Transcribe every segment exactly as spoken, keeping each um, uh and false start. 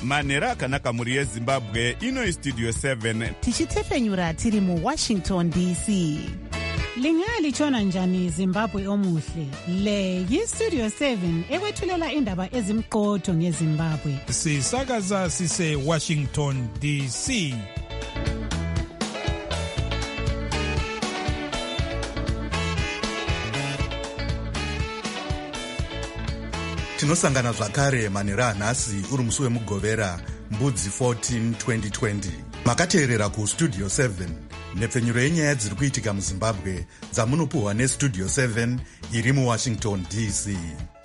manhero akanaka mhuri yezimbabwe. Ino Studio seven tichitefenyura tiri muWashington D C. Lingalitshona njani Zimbabwe omuhle? Le yiStudio seven ekwethulela indaba ezimqotho ngeZimbabwe. Sisakaza sise Washington D C. Tinosangana zvakare manhero anhasi uri musi wemugovera mbudzi fourteen twenty twenty. Makateerera kuStudio seven, nepfenyuro yenyaya dziri kuitika muZimbabwe dzamunopuhwa neStudio seven iri muWashington D C.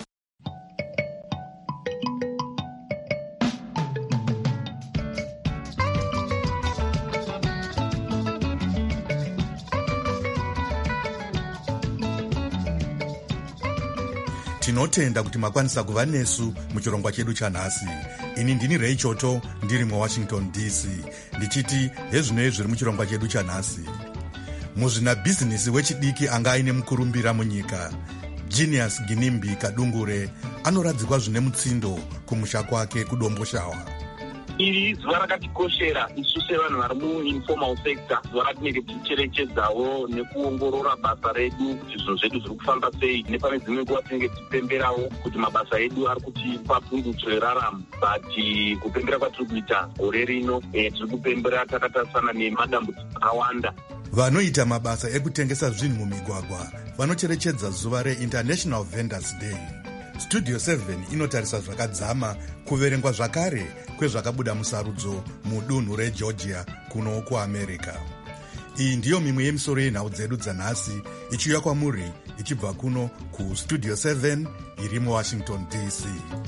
Tinotenda kuti makwanisa kuva nesu muchirongwa chedu chanhasi. Ini ndini Ray Choto ndiri muWashington D C, ndichiti hezvinoi zviri muchirongwa chedu chanhasi. Muzvina bhizinisi wechidiki anga aine mukurumbira munyika, Genius Ginimbi Kadungure, anoradzikwa zvine mutsindo kumusha kwake kudombo shawa. Iri zuva rakatikoshera isu sevanhu vari muinformal sector, zuva ratinenge ticherechedzawo nekuongorora basa redu kuti zvinhu zvedu zviri kufamba sei, nepane dzimwe nguva tinenge tichipemberawo kuti mabasa edu ari kutipa pundutso yeraramo. But kupembera kwatiri kuita gore rino tiri kupembera takatarisana nemadambudziko akawanda. Vanoita mabasa ekutengesa zvinhu mumigwagwa vanocherechedza zuva reInternational Vendors Day. Studio seven inotarisa zvakadzama kuverengwa zvakare kwezvakabuda musarudzo mudunhu reGeorgia kuno kuAmerica. Iyi ndiyo mimwe yemisoro yenhau dzedu dzanhasi ichiuya kwamuri ichibva kuno kuStudio seven iri muWashington D C.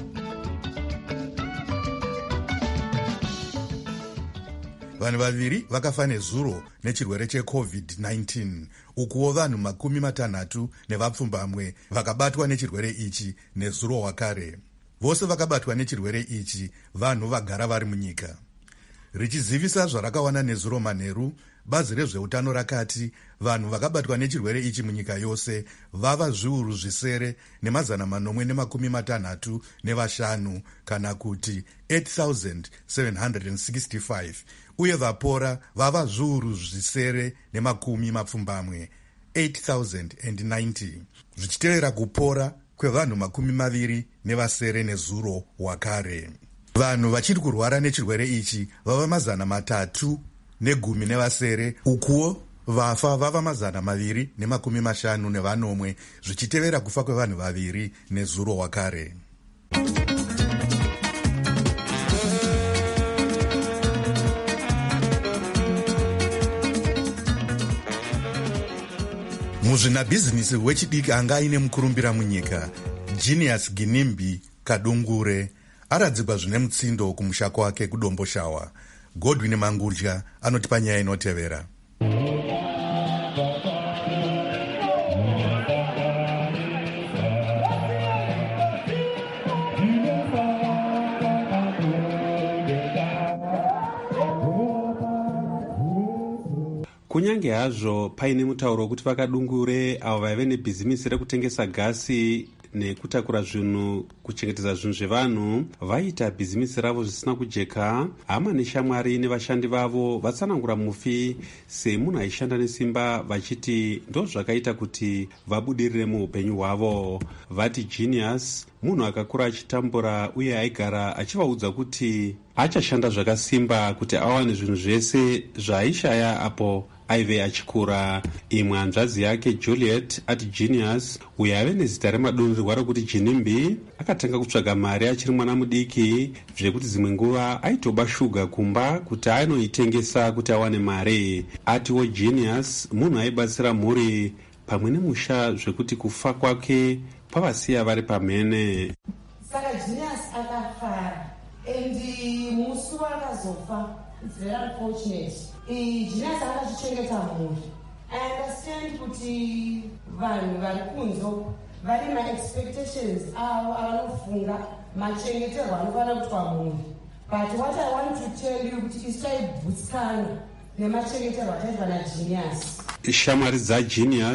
Vanhu vaviri vakafa nezuro nechirwere cheCovid nineteen, ukuwo vanhu makumi matanhatu nevapfumbamwe vakabatwa nechirwere ichi nezuro wakare. Vose vakabatwa nechirwere ichi vanhu vagara vari munyika. Richizivisa zvarakawana nezuro manheru, bazi rezveutano rakati vanhu vakabatwa nechirwere ichi munyika yose vava zviuru zvisere nemazana manomwe nemakumi matanhatu nevashanu, kana kuti eight thousand seven hundred sixty-five, uye vapora vava zviuru zvisere nemakumi mapfumbamwe eight thousand ninety, zvichitevera kupora kwevanhu makumi maviri nevasere nezuro wakare. Vanhu vachiri kurwara nechirwere ichi vava mazana matatu negumi nevasere, ukuwo vafa vava mazana maviri nemakumi mashanu nevanomwe, zvichitevera kufa kwevanhu vaviri nezuro wakare. Muzvina bhizinisi wechidiki anga aine mukurumbira munyika, Genius Ginimbi Kadungure, aradzikwa zvine mutsindo kumusha kwake kudombo shawa. Godwin Mangudya anotipa nyaya inotevera. Kunyange hazvo paine mutauro wekuti Vakadungure avo vaive nebhizimisi rekutengesa gasi nekutakura zvinhu kuchengetedza zvinhu zvevanhu vaita bhizimisi ravo zvisina kujeka, hama neshamwari nevashandi vavo vatsanangura mufi semunhu aishanda nesimba vachiti ndo zvakaita kuti vabudirire muupenyu hwavo. Vati Genius munhu akakura achitambura uye aigara achivaudza kuti achashanda zvakasimba kuti awane zvinhu zvese zvaaishaya apo aive achikura. Imwe hanzvadzi yake Juliet ati Genius, uyo ave nezita remadonherwa rekuti Ginimbi, akatanga kutsvaga mari achiri mwana mudiki, zvekuti dzimwe nguva aitoba shuga kumba kuti anoitengesa kuti awane mari. Atiwo Genius munhu aibatsira mhuri pamwe nemusha, zvekuti kufa kwake kwavasiya vari pamhene. Saka Genius akafara, and musi wakazofa, it's very unfortunate. Genius akachichengeta mhuri. I understand kuti vanhu vari kunzo vari ma-expectations avo avanofunga machengeterwa anofanira kuitwa mhuri. But what I want to tell you kuti isi taibhutsikana nemachengeterwa ataitwa naGenius. Shamwari dzaGenius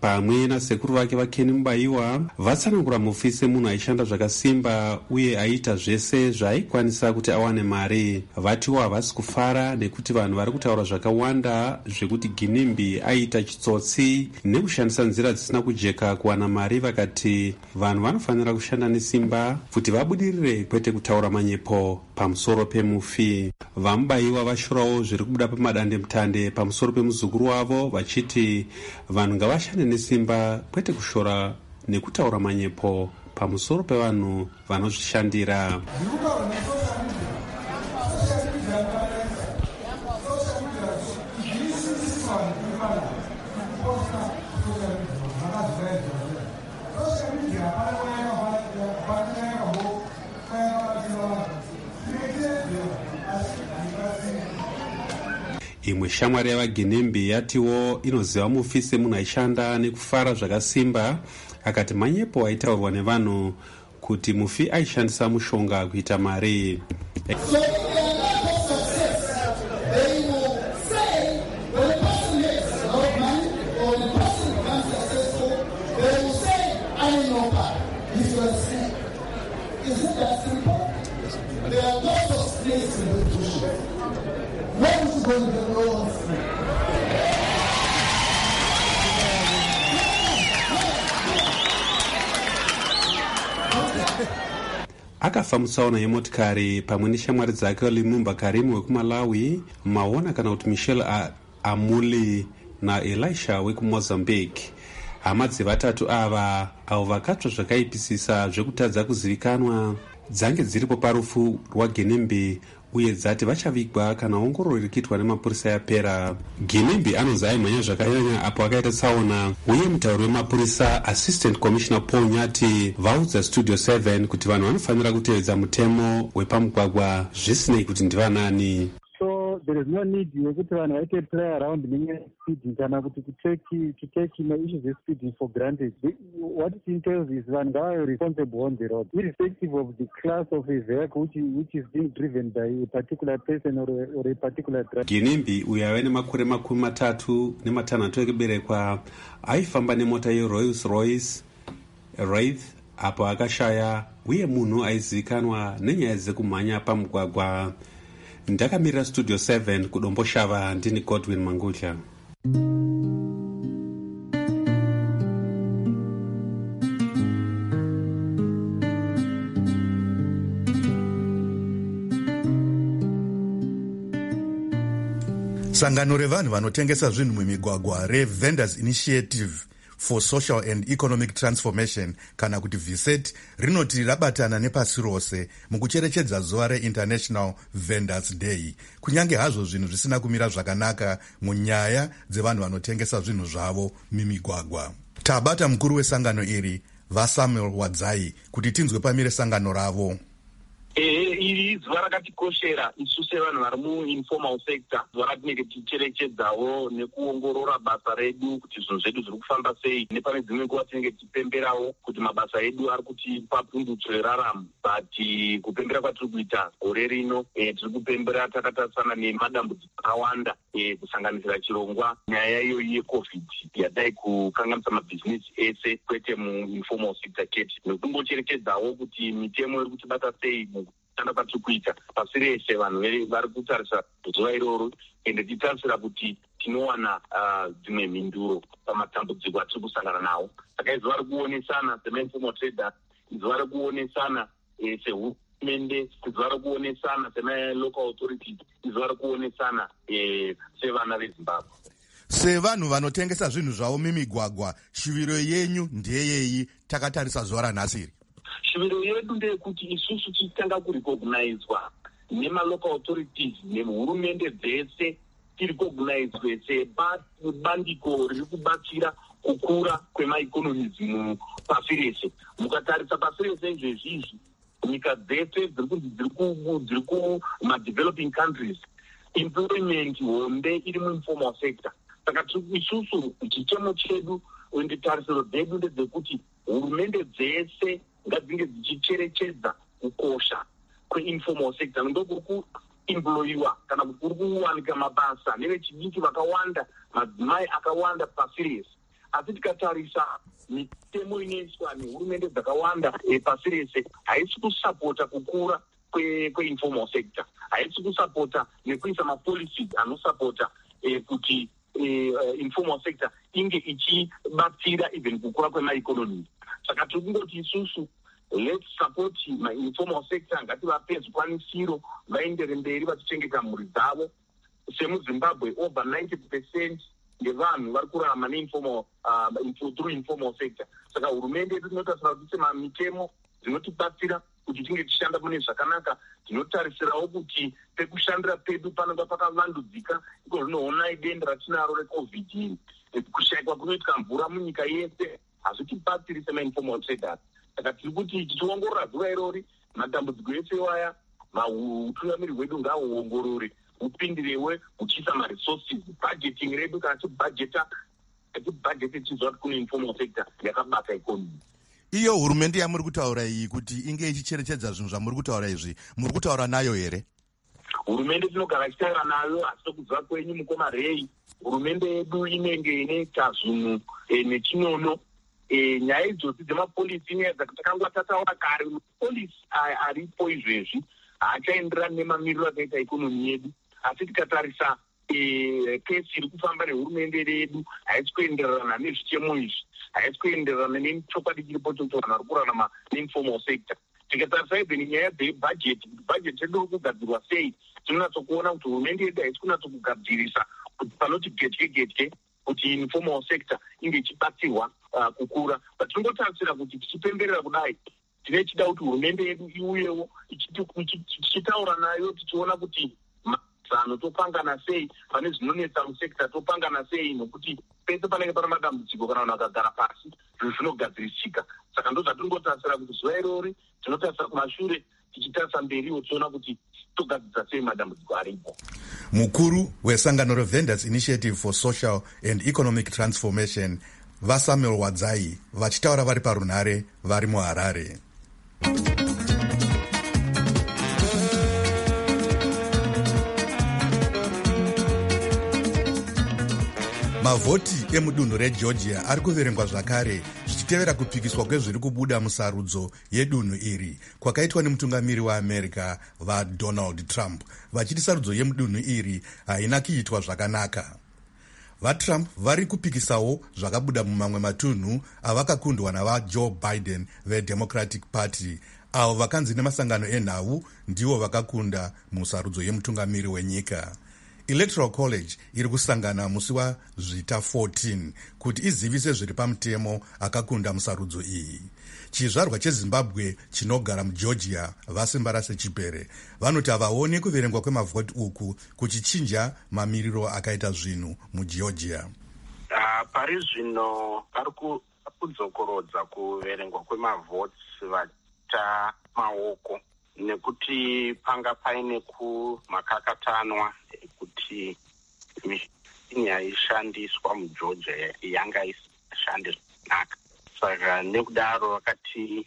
pamwe nasekuru vake vaKenny Mubaiwa vatsanangura mufi semunhu aishanda zvakasimba uye aita zvese zvaaikwanisa kuti awane mari. Vatiwo havasi kufara nekuti vanhu vari kutaura zvakawanda zvekuti Ginimbi aita chitsotsi nekushandisa nzira dzisina kujeka kuwana mari. Vakati vanhu vanofanira kushanda nesimba kuti vabudirire kwete kutaura manyepo pamusoro pemufi. VaMubaiwa vashorawo zviri kubuda pamadandemutande pamusoro pemuzukuru wavo vachiti vanhu ngavashande nesimba kwete kushora nekutaura manyepo pamusoro pevanhu vanozvishandira. Imwe shamwari yavaGinimbi yatiwo inoziva mufi semunhu aishanda nekufara zvakasimba. Akati manyepo aitaurwa nevanhu kuti mufi aishandisa mushonga kuita mari. Akafa mutsaona yemotikari pamwe neshamwari dzake Lumumba Karimu wekuMalawi, Maona kana kuti Michelle Amuli naElisha wekuMozambique. Hama dzevatatu ava avo vakatsva zvakaipisisa zvekutadza kuzivikanwa dzange dziripo parufu rwaGinimbi uye dzati vachavigwa kana ongororo irikiitwa nemapurisa yapera. Ginimbi anonzi aimhanya zvakanyanya apo akaita tsaona uye mutauri wemapurisa Assistant Commissioner Paul Nyati vaudza Studio seven kuti vanhu vanofanira kutevedza mutemo wepamugwagwa zvisinei kuti ndivanani. So there is no need yekuti vanhu vaite play around nespeeding kana kuti to take to take you know, issues of speeding for granted. What it entails is vanhu ngava responsible on the road, irrespective of the class of a vehicle which, which is being driven by a particular person or a, or a particular driver. Ginimbi uyo ave nemakore makumi matatu nematanhatu ekuberekwa aifamba nemota yeRolls Royce Wraith apo akashaya uye munhu aizivikanwa nenyaya dzekumhanya pamugwagwa. Ndakamirira Studio seven kudombo shava ndini Godwin Mangudya. Sangano revanhu vanotengesa zvinhu mumigwagwa reVendors Initiative for Social and Economic Transformation kana kuti V S E T rinoti rabatana nepasi rose mukucherechedza zuva reInternational Vendors Day. Kunyange hazvo zvinhu zvisina kumira zvakanaka munyaya dzevanhu vanotengesa zvinhu zvavo mimigwagwa. Tabata mukuru wesangano iri vaSamuel Wadzai kuti tinzwe pamire sangano ravo. Ehe, iri zuva rakatikoshera isu sevanhu vari muinformal sector, zuva ratinenge ticherechedzawo nekuongorora basa redu kuti zvinhu zvedu zviri kufamba sei, nepane dzimwe nguva tinenge tichipemberawo kuti mabasa edu ari kutipa pundutso yeraramo. But kupembera kwatiri kuita gore rino e, tiri kupembera takatarisana nemadambudziko akawanda e, kusanganisira chirongwa nyaya iyoyi yeCovid yadai kukanganisa mabhizinesi ese kwete muinformal sector chete, nekumbocherechedzawo kuti mitemo iri kutibata sei tanda patiri kuita pasi rese. Vanhu vari kutarisa zuva iroro ende titarisira kuti tinowana dzimwe uh, mhinduro pamatambudziko atiri kusangana nawo. Saka izuva rekuonesana semainformal traders, izuva rekuonesana eh, sehurumende, izuva rekuonesana semalocal authorities, izuva rekuonesana eh, sevana veZimbabwe. Sevanhu vanotengesa zvinhu zvavo mimigwagwa, shuviro yenyu ndeyeyi takatarisa zuva ranhasi? Shuviro yedu ndeyekuti isusu tichitanga kurecognizwa nemalocal authorities nehurumende dzese, tirecognizwe sebandiko riri kubatsira kukura kwemaeconomies pasi rese. Mukatarisa pasi rese izvezvizvi nyika dzese dziri kumadeveloping countries, employment hombe iri muinformal sector. Saka isusu chitemo chedu ende tarisiro dzedu ndedzekuti hurumende dzese ngadzinge dzichicherechedza kukosha kweinformal sector, ndokuri kuemployiwa kana kuri kuwanika mabasa nevechidiki vakawanda, madzimai akawanda pasi rese. asi tikatarisa mitemo inoiswa nehurumende dzakawanda pasi rese haisi kusapota kukura kweinformal sector, haisi kusapota nekuisa mapolicies anosapota kuti informal sector inge ichibatsira even kukura kwemaeconomy. Saka tiri kungoti isusu let's support ma-informal sector, ngativape zvikwanisiro vaendere mberi vachichengeta mhuri dzavo. SemuZimbabwe over ninety percent ngevanhu vari kurarama neinformal uh, through informal sector. Saka hurumende yedu tinotarisira kuti mitemo dzinotibatsira kuti tinge tichishanda mune zvakanaka. Tinotarisirawo kuti pekushandira pedu panenge pakavandudzika. Iko zvinoona idenda ratinaro recovid, kushayikwa kunoitika mvura munyika yese hazvitibatsiri sema-informal traders. Saka tiri kuti tichiongorora zuva irori matambudziko ese waya utungamiri hwedu ngahuongorore upindirewe uchiisa maresources budgeting redu kana tibhajeta tibhajeti tichiziva kuti kune informal sector yakabata economy. Iyo hurumende yamuri kutaura iyi kuti inge ichicherechedza zvinhu zvamuri kutaura izvi, muri kutaura nayo here? Hurumende tinogara tichitaura nayo, asi tokuziva kwenyu mukoma rei hurumende yedu inenge inoita zvinhu nechinono. Nyaya idzosi dzemapolisi takanga tataura kare, polisi aripo izvezvi haachaenderani nemamiriro akaita ikonomi yedu. Asi tikatarisa kesi iri kufamba nehurumende yedu haisi kuenderana nezvitemo izvi, haisi kuenderana nechokwadi chiripo chokuti vanhu vari kurarama neinformal sector. Tikatarisa even nyaya dzebhajeti, bhajeti redu iri kugadzirwa sei, tinonatsokuona kuti hurumende yedu haisi kunatsokugadzirisa kuti panoti getye getye kuti informal sector inge ichibatsirwa uh, kukura. But tinongotarisira kuti tichipemberera kudai tine chida kuti hurumende yedu iuyewo tichitaura nayo tichiona kuti mazano topangana sei, pane zvinonetsa musekta topangana sei, nokuti pese panenge pana madambudziko kana vanhu vakagara pasi zvinhu zvinogadzirisika. Saka ndo zvatinongotarisira kuti zuva irori tinotarisa kumashure tichitarisa mberiwo tichiona kuti togadzirisa sei madambudziko aripo. Mukuru wesangano reVendors Initiative for Social and Economic Transformation vaSamuel Wadzai vachitaura vari parunhare vari muHarare. Mavhoti emudunhu reGeorgia ari kuverengwa zvakare zvichitevera kupikiswa kwezviri kubuda musarudzo yedunhu iri kwakaitwa nemutungamiri waAmerica vaDonald Trump, vachiti sarudzo yemudunhu iri haina kuitwa zvakanaka. VaTrump vari kupikisawo zvakabuda mumamwe matunhu avakakundwa navaJoe Biden veDemocratic Party, avo vakanzi nemasangano enhau ndivo vakakunda musarudzo yemutungamiri wenyika. Electoral College iri kusangana musi wazvita fourteen kuti izivise zviri pamutemo akakunda musarudzo iyi. Chizvarwa cheZimbabwe chinogara muGeorgia vasimbarase Chipere vanoti havaoni kuverengwa kwemavhoti uku kuchichinja mamiriro akaita zvinhu muGeorgia. Uh, pari zvino vari kudzokorodza kuverengwa kwemavhoti vata maoko nekuti panga paine kumakakatanwa kuti mishini yaishandiswa muGeorgia yanga isashande zvakanaka. Saka nekudaro vakati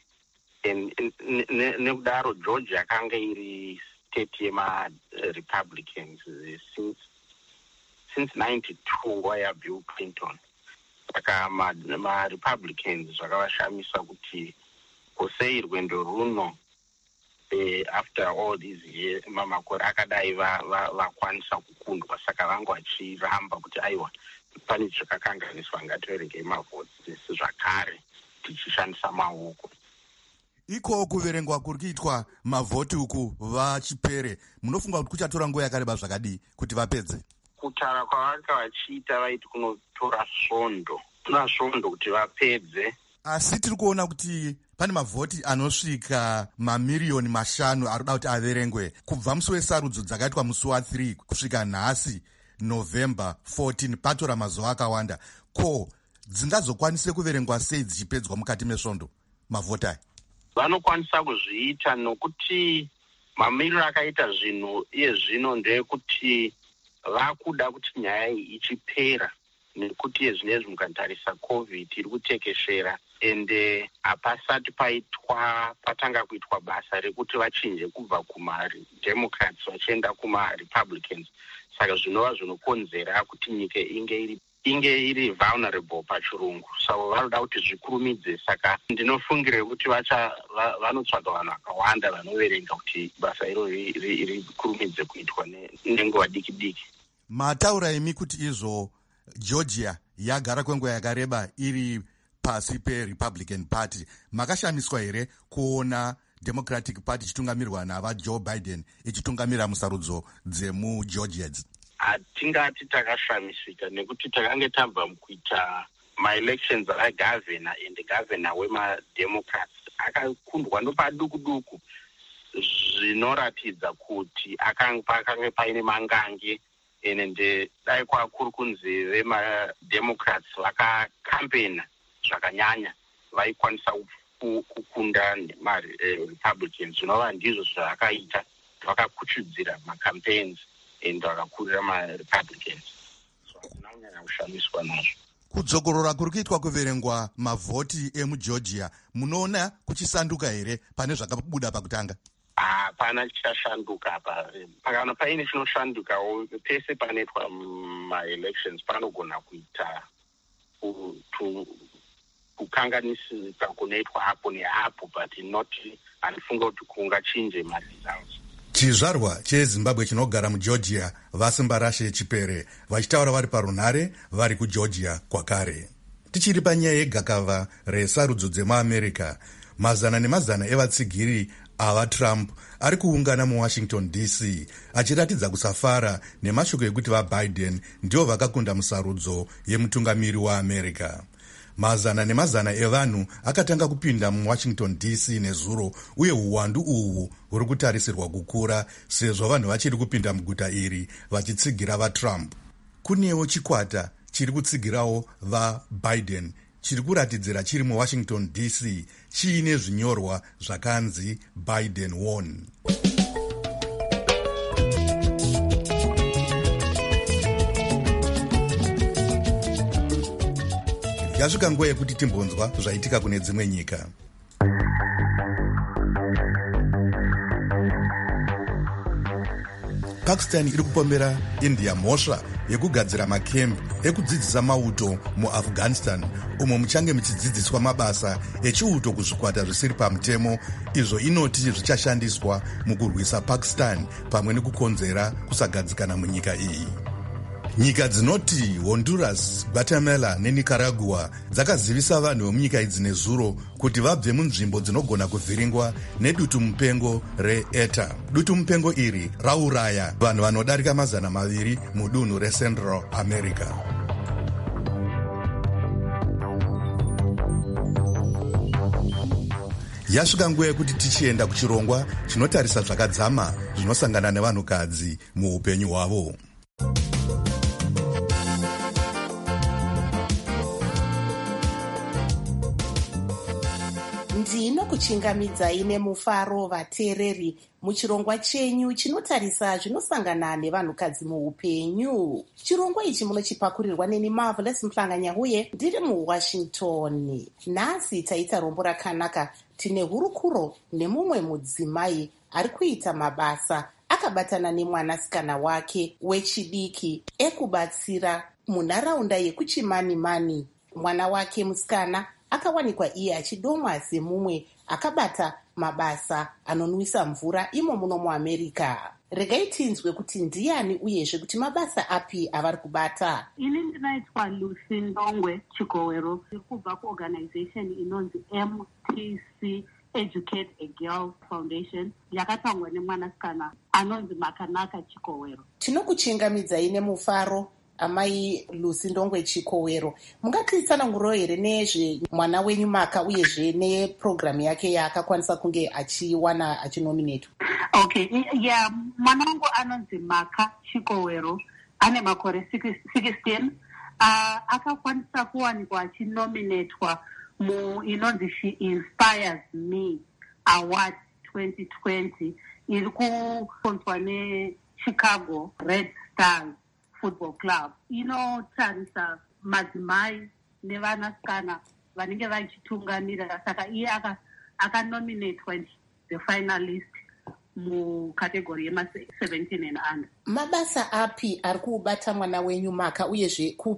nekudaro Georgia yakanga iri state yema Republicans since since ninety-two nguva yaBill Clinton. Saka ma, ma Republicans zvakavashamisa kuti kusei rwendo runo eh, after all these years mamakore akadai vakwanisa kukundwa. Saka vangu vachiramba kuti aiwa pane zvakakanganiswa ngativerenge mavhoti zvakare tichishandisa maoko. Iko kuverengwa kuri kuitwa mavhoti uku vaChipere munofunga kuti kuchatora nguva yakareba zvakadii kuti vapedze? Kutaura kwavanga vachiita vaiti kunotora svondo tora svondo kuti vapedze. Asi tiri kuona kuti pane mavhoti anosvika mamiriyoni mashanu arikuda kuti averengwe kubva musi wesarudzo dzakaitwa musi wathree kusvika nhasi November fourteen, patora mazuva akawanda. Ko dzingazokwanise kuverengwa sei dzichipedzwa mukati mesvondo mavhoti aya? Vanokwanisa kuzviita nokuti mamiriro akaita zvinhu iye zvino ndeyekuti vakuda kuti nyaya iyi ichipera, nekuti zvinezvi mukatarisa covid iri kutekeshera ende hapasati paitwa patanga kuitwa basa rekuti vachinje kubva kumaDemocrats vachienda kumaRepublicans. Saka zvinova zvinokonzera kuti nyika inge iri inge iri vulnerable pachirungu, so vanoda kuti zvikurumidze. Saka ndinofungire kuti vacha vanotsvaga vanhu vakawanda vanoverenga kuti basa iro rikurumidze kuitwa nenguva diki diki. Mataura imi kuti izvo Georgia yagara kwenguva yakareba iri pasi peRepublican Party, makashamiswa here kuona Democratic Party ichitungamirwa nava Joe Biden ichitungamira musarudzo dzemuGeorgia? Hatingati takashamisika nekuti takange tabva mukuita ma-elections agavhena and gavhena wemademocrats akakundwa ndopaduku duku, zvinoratidza kuti pakange paine mangange ende dai kwakuri kunzi vemademocrats vakakampena zvakanyanya vaikwanisa kukunda marepublicans, zvinova ndizvo zvavakaita, vakakuchudzira macampaigns ende vakakurira marepublicans. So hakuna kunyanya kushamiswa nazvo. Kudzokorora kuri kuitwa kuverengwa mavhoti emuGeorgia, munoona kuchisanduka here pane zvakabuda pakutanga? Hapana chichashanduka apa. Pakana paine chinoshandukawo pese panoitwa ma-elections panogona kuita kukanganisika kunoitwa apo neapo, but not handifunga kuti kungachinje ma-results. Chizvarwa cheZimbabwe chinogara muGeorgia vasimbarashe Chipere vachitaura vari parunhare vari kuGeorgia kwakare. Tichiri panyaya yegakava resarudzo dzemuAmerica, mazana nemazana evatsigiri ava Trump ari kuungana muWashington D C achiratidza kusafara nemashoko ekuti vaBiden ndivo vakakunda musarudzo yemutungamiri waAmerica. Mazana nemazana evanhu akatanga kupinda muWashington D C nezuro, uye uwandu uhwu huri kutarisirwa kukura sezvo vanhu vachiri kupinda muguta iri vachitsigira vaTrump. Kunewo chikwata chiri kutsigirawo vaBiden chiri kuratidzira chiri muWashington D C chiine zvinyorwa zvakanzi Biden won. Yasvika nguva yekuti timbonzwa zvaitika kune dzimwe nyika. Pakistan iri kupomera India mhosva yekugadzira makembi ekudzidzisa mauto muAfghanistan, umo muchange muchidzidziswa mabasa echiuto kuzvikwata zvisiri pamutemo, izvo inoti zvichashandiswa mukurwisa Pakistan pamwe nekukonzera kusagadzikana munyika iyi. Nyika dzinoti Honduras, Guatemala neNicaragua dzakazivisa vanhu vemunyika idzi nezuro kuti vabve munzvimbo dzinogona kuvhiringwa nedutu mupengo reETA. Dutu mupengo iri rauraya vanhu vanodarika mazana maviri mudunhu reCentral America. Yasvika nguva yekuti tichienda kuchirongwa chinotarisa zvakadzama zvinosangana nevanhukadzi muupenyu hwavo. ndinokuchingamidzai nemufaro vateereri muchirongwa chenyu chinotarisa zvinosangana nevanhukadzi muupenyu. Chirongwa ichi munochipakurirwa neni Marvelous Mhlanganyauye ndiri muWashington. Nhasi taita rombo rakanaka. Tine hurukuro nemumwe mudzimai ari kuita mabasa akabatana nemwanasikana wake wechidiki ekubatsira munharaunda yekuchimani-mani. Mwana wake musikana akawanikwa iye achidomwa semumwe akabata mabasa anonwisa mvura imo muno muAmerica. Regai tinzwe kuti ndiani uyezve kuti mabasa api avari kubata. Ini ndinaitwa Lucy Ndongwe Chikowero, ndiri kubva kuorganization inonzi M T C Educate a Girl Foundation, yakatangwa nemwanasikana anonzi Makanaka Chikowero. Tinokuchingamidzai nemufaro amai Lucy Ndongwe Chikowero. Mungatitsanangurawo here nezve mwana wenyu Maka uyezve neprogramu yake yaakakwanisa kunge achiwana achinominatwa? Okay, yeah, mwana wangu anonzi Maka Chikowero, ane makore sixteen. Uh, akakwanisa kuwanikwa achinominatwa mu inonzi She Inspires Me Award twenty twenty, iri kukonzwa neChicago Red Stars Football Club. Inotarisa madzimai nevanasikana vanenge vachitungamira, saka iye akanominatwa the finalist mukategori yema seventeen and under. Mabasa api ari kubata mwana wenyu Maka uyezve kupi?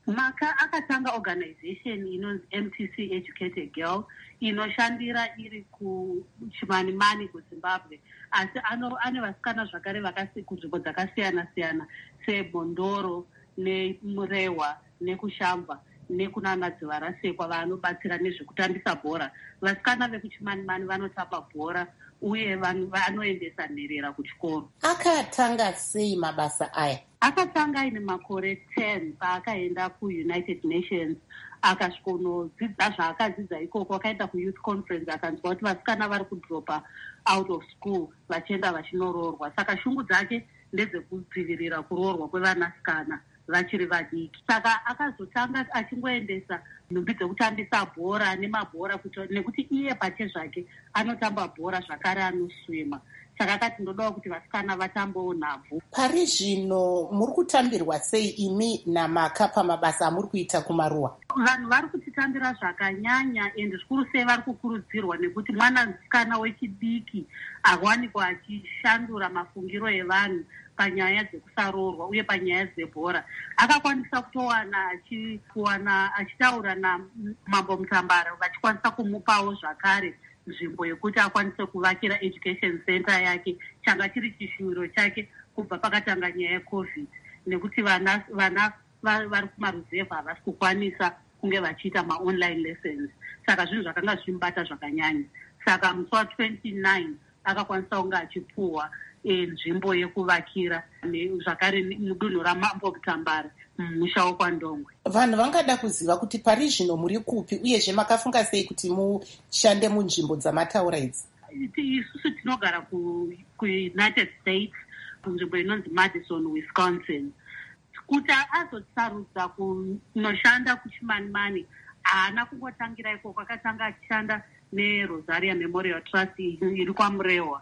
Maka akatanga organization inonzi M T C Educate a Girl inoshandira iri kuchimanimani kuZimbabwe, asi ane vasikana zvakare vakasi kunzvimbo dzakasiyana siyana seBondoro neMurehwa nekuShamva nekunana Dzivarasekwa vanobatsira nezvekutambisa bhora. Vasikana vekuchimanimani vanotamba bhora uye vanoendesa nherera kuchikoro. Akatanga sei mabasa aya? Akatanga ine makore ten paakaenda kuUnited Nations akasvikonodzidza zvaakadzidza ikoko. Akaenda kuYouth Conference akanzwa kuti vasikana vari kudropa out of school vachienda vachinoroorwa. Saka shungu dzake ndedzekudzivirira kuroorwa kwevanasikana vachiri vadiki. Saka akazotanga achingoendesa nhumbi dzekutambisa bhora nemabhora nekuti iye pache zvake anotamba bhora zvakare anoswima. Saka akati ndodawo kuti vasikana vatambewo nhabvu. Pari zvino muri kutambirwa sei imi naMaka pamabasa amuri kuita kumaruwa? Vanhu vari kutitambira zvakanyanya ende zvikuru sei vari kukurudzirwa nekuti mwanasikana wechidiki awanikwa achishandura mafungiro evanhu panyaya dzekusaroorwa uye panyaya dzebhora. Akakwanisa kutowana achikuwana achitaura naMambo Mutambara vachikwanisa kumupawo zvakare nzvimbo yekuti akwanise kuvakira education center yake, changa chiri chishuviro chake kubva pakatanga nyaya yeCovid, nekuti vana vana vari kumaruzevha havasi kukwanisa kunge vachiita maonline lessons. Saka zvinhu zvakanga zvichimubata zvakanyanya. Saka musi wa29 akakwanisa kunge achipuhwa nzvimbo yekuvakira zvakare mudunhu raMambo Mutambara mumusha woKwandongwe. Vanhu vangada kuziva kuti pari zvino muri kupi uyezve makafunga sei kuti mushande munzvimbo dzamataura idzi? Isusu tinogara kuUnited States kunzvimbo inonzi Madison, Wisconsin. Kuti azosarudza kunoshanda kuchimanimani haana kungotangira ikoko. Akatanga achishanda neRosaria Memorial Trust iri kwaMurehwa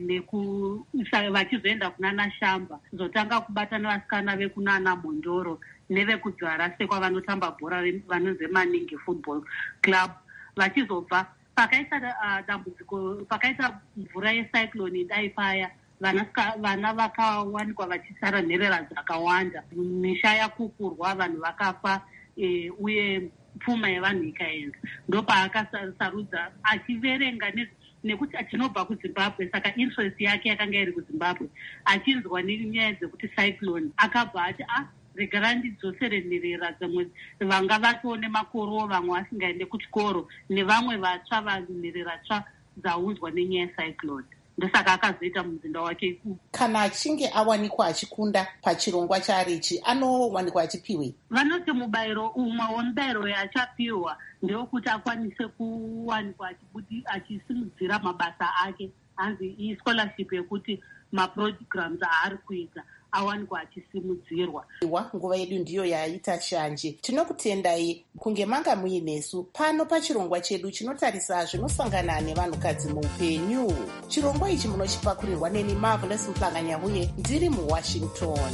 vachizoenda kunana Shamba, zotanga kubata nevasikana vekunana Mondoro nevekuDzivarasekwa vanotamba bhora vanonzi Maningi Football Club. Vachizobva pakaita uh, dambudziko pakaita mvura yecyclone idai paya, vana vakawanikwa vachisara nherera dzakawanda, misha yakukurwa, vanhu vakafa e, uye pfuma yevanhu ikaenda. Ndopaakasarudza achiverenga nekuti achinobva kuZimbabwe, saka interest yake yakanga iri kuZimbabwe, achinzwa nenyaya dzekuti cyclone akabva ati ah regara ndidzosere nherera dzimwe vanga vatoone makoro, vamwe vasingaende kuchikoro, nevamwe vatsva vanherera tsva dzaunzwa nenyaya yecyclone. Ndosaka akazoita muzinda wake. Kana achinge awanikwa achikunda pachirongwa charichi, anowanikwa achipiwe? Vanoti mubayiro umwe womubayiro yachapiwa ndewokuti akwanise kuwanikwa achisimudzira mabasa ake, hanzi iyi scholarship yekuti maprograms aari kuita awanikwa achisimudzirwa. Nguva yedu ndiyo yaita shanje. Tinokutendai kunge manga muinesu pano pachirongwa chedu chinotarisa zvinosangana nevanhukadzi muupenyu. Chirongwa ichi munochipakurirwa neni Marvelous Mhlanga-Nyahuye ndiri muWashington.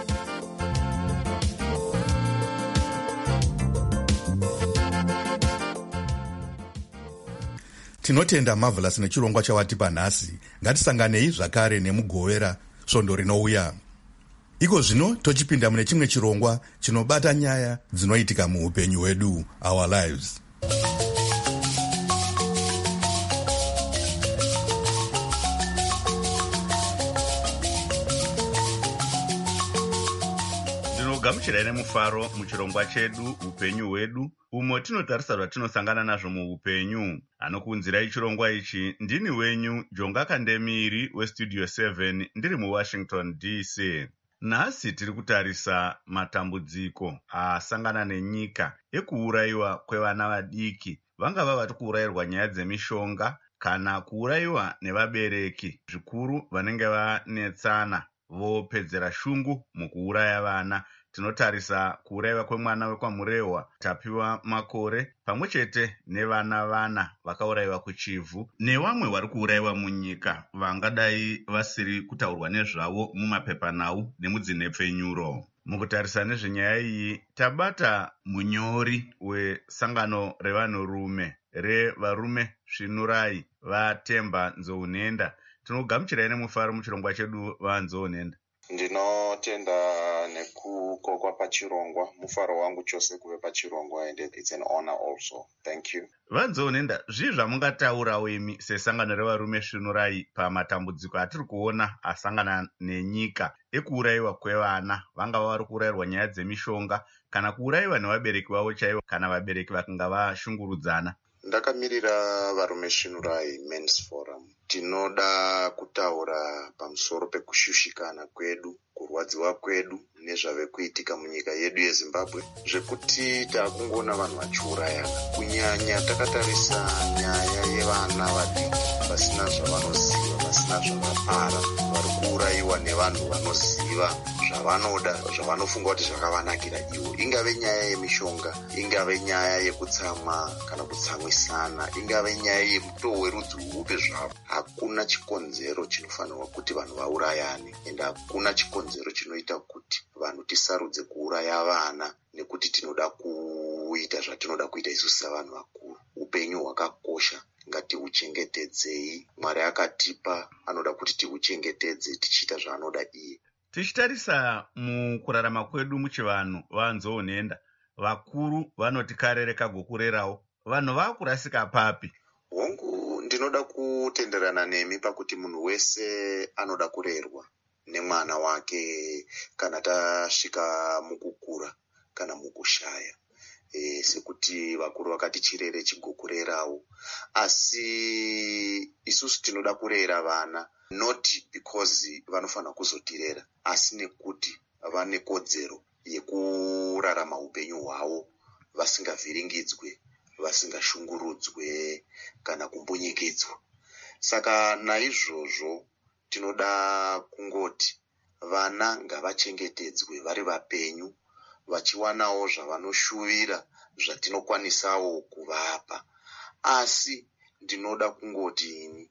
Tinotenda Marvelous nechirongwa chawatipa nhasi. Ngatisanganei zvakare nemugovera svondo rinouya. Iko zvino tochipinda mune chimwe chirongwa chinobata nyaya dzinoitika muupenyu hwedu, our lives. Ndinogamuchirai nemufaro muchirongwa chedu upenyu hwedu, umo tinotarisa zvatinosangana nazvo muupenyu. Anokuunzirai chirongwa ichi ndini wenyu Jonga Kandemiri weStudio seven ndiri muWashington D C. Nhasi tiri kutarisa matambudziko asangana nenyika ekuurayiwa kwevana vadiki, vangava vari kuurayirwa nyaya dzemishonga kana kuurayiwa nevabereki, zvikuru vanenge vanetsana vopedzera shungu mukuuraya vana. Tinotarisa kuurayiwa kwemwana wekwaMurehwa Tapiwa Makore pamwe chete nevana vana vakaurayiwa kuchivhu, nevamwe vari kuurayiwa munyika vangadai vasiri kutaurwa nezvavo mumapepanhau nemudzinepfenyuro. Mukutarisa nezvenyaya iyi tabata munyori wesangano revanhurume revarume svinurai vaTemba Nzounenda. Tinogamuchirai nemufaro muchirongwa chedu vaNzounenda. Ndinotenda nekukokwa pachirongwa. Mufaro wangu chose kuve pachirongwa and it's an honor also. Thank you. Vanzoonenda zvii zvamungataurawo imi sesangano revarume svinurai pamatambudziko atiri kuona asangana nenyika ekuurayiwa kwevana, vangava vari kuurayirwa nyaya dzemishonga kana kuurayiwa nevabereki vavo chaivo kana vabereki vakanga vashungurudzana? Ndakamirira varume svinurai Men's Forum. Tinoda kutaura pamusoro pekushushikana kwedu, kurwadziwa kwedu nezvave kuitika munyika yedu yeZimbabwe, zvekuti takungoona vanhu vachiurayana. Kunyanya takatarisa nyaya yevana vadiki vasina zvavanoziva, vasina zvavapara, vari kuurayiwa nevanhu vanoziva zvavanoda, zvavanofunga kuti zvakavanakira ivo. Ingave nyaya yemishonga, ingave nyaya yekutsamwa kana kutsamwisana, ingave nyaya yemutoo werudzi upe zvavo. Hakuna chikonzero chinofanirwa kuti vanhu vaurayane, ende hakuna chikonzero chinoita kuti vanhu tisarudze kuuraya vana nekuti tinoda kuita zvatinoda kuita isusu savanhu vakuru. Upenyu hwakakosha, ngatihuchengetedzei. Mwari akatipa, anoda kuti tihuchengetedze tichiita zvaanoda iye. Tichitarisa mukurarama kwedu muchivanhu, vanzoonenda vakuru vanoti karere kagokurerawo, vanhu vakurasika papi? Hongu, ndinoda kutenderana nemi pakuti munhu wese anoda kurerwa nemwana wake kana tasvika mukukura kana mukushaya. E, sekuti vakuru vakati chirere chigokurerawo, asi isusu tinoda kurera vana not because vanofanira kuzotirera, asi nekuti vane kodzero yekurarama upenyu hwavo vasingavhiringidzwe, vasingashungurudzwe kana kumbonyekedzwa. Saka naizvozvo tinoda kungoti vana ngavachengetedzwe vari vapenyu, vachiwanawo zvavanoshuvira zvatinokwanisawo kuvapa. Asi ndinoda kungoti ini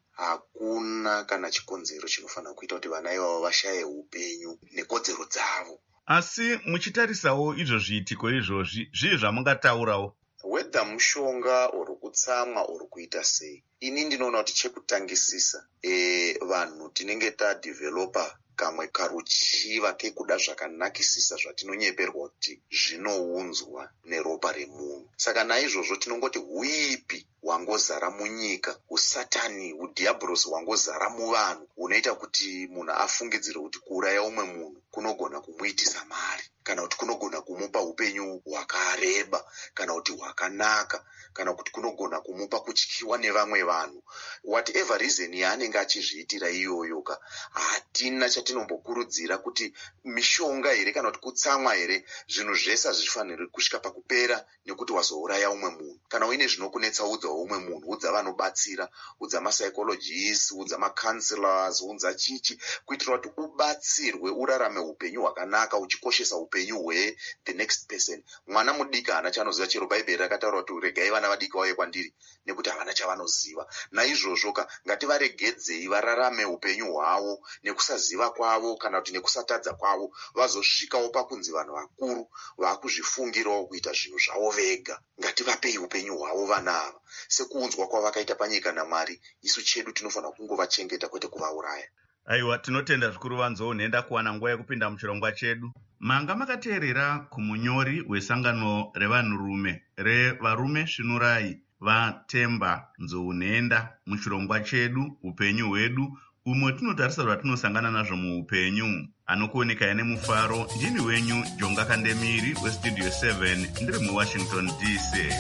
hakuna kana chikonzero chinofanira kuita kuti vana ivavo vashaye upenyu nekodzero dzavo. Asi muchitarisawo izvo zviitiko izvozvi, zvii zvamungataurawo? Wedha mushonga uri kutsamwa uri kuita sei, ini ndinoona kuti chekutangisisa e, vanhu tinenge tadhivhelopa kamwe karuchiva kekuda zvakanakisisa zvatinonyeperwa kuti zvinounzwa neropa remunhu. Saka naizvozvo tinongoti huipi hwangozara munyika, usatani, hudhiabhurosi hwangozara muvanhu, hunoita kuti munhu afungidzire kuti kuuraya umwe munhu kunogona kumuitisa mari, kana kuti kunogona kumupa upenyu hwakareba, kana kuti hwakanaka, kana kuti kunogona kumupa kutyiwa nevamwe vanhu. Whatever reason yaanenge achizviitira iyoyoka, hatina chatinombokurudzira kuti mishonga here kana kuti kutsamwa here, zvinhu zvese hazvifaniri kusvika pakupera nekuti wazouraya umwe munhu. Kana uine zvinokunetsa, udza umwe munhu, udza vanobatsira, udza mapsychologists, udza macounselors, udza chichi, kuitira kuti ubatsirwe urarame upenyu hwakanaka uchikoshesa upenyu hwe the next person. Mwana mudiki haana chanoziva, chero Bhaibheri rakataura kuti regai vana vadiki vauye kwandiri nekuti havana chavanoziva. Naizvozvo ngativaregedzei vararame upenyu hwavo nekusaziva kwavo kana kuti nekusatadza kwavo, vazosvikawo pakunzi vanhu vakuru vaakuzvifungirawo kuita zvinhu zvavo vega. Ngativapei upenyu hwavo vana ava, sekuunzwa kwavakaita panyika naMwari. Isu chedu tinofanira kungovachengeta kwete kuvauraya. Aiwa, tinotenda zvikuru vanzoonenda kuwana nguva yekupinda muchirongwa chedu. Manga makateerera kumunyori wesangano revanhurume revarume svinurai vaTemba Nzounenda muchirongwa chedu upenyu hwedu, umwe tinotarisa zvatinosangana nazvo muupenyu. Anokuoneka nemufaro, ndini wenyu Jonga Kandemiri westudio seven, ndiri muWashington D C.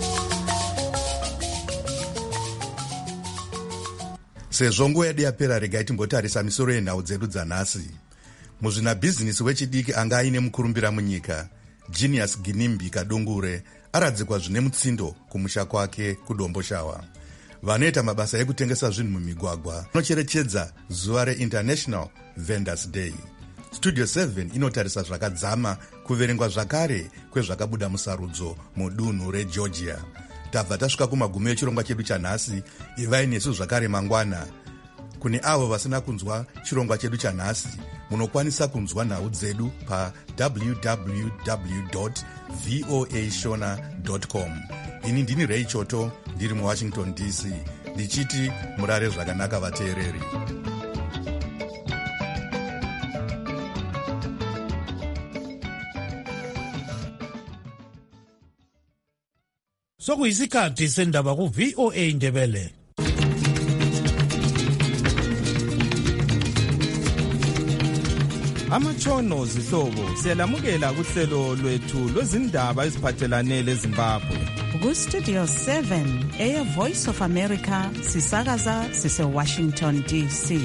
Sezvo nguva yedu yapera, regai timbotarisa misoro yenhau dzedu dzanhasi. Muzvinabhizinisi wechidiki anga aine mukurumbira munyika, Genius Ginimbi Kadungure, aradzikwa zvine mutsindo kumusha kwake kuDomboshawa. Vanoita mabasa ekutengesa zvinhu mumigwagwa vanocherechedza zuva reInternational Vendors Day. Studio seven inotarisa zvakadzama kuverengwa zvakare kwezvakabuda musarudzo mudunhu reGeorgia. Tabva tasvika kumagumo echirongwa chedu chanhasi. Ivai nesu zvakare mangwana. Kune avo vasina kunzwa chirongwa chedu chanhasi, munokwanisa kunzwa nhau dzedu pa w w w dot voa shona dot com. Ini ndini Ray Choto, ndiri muWashington D C, ndichiti murare zvakanaka vateereri. sokuyisikhathi sendaba ku-V O A Ndebele. Amatshono zihlobo siyalamukela kuhlelo lwethu lwezindaba eziphathelane leZimbabwe. Ku-Studio seven, Air Voice of America, sisakaza sise-Washington D C.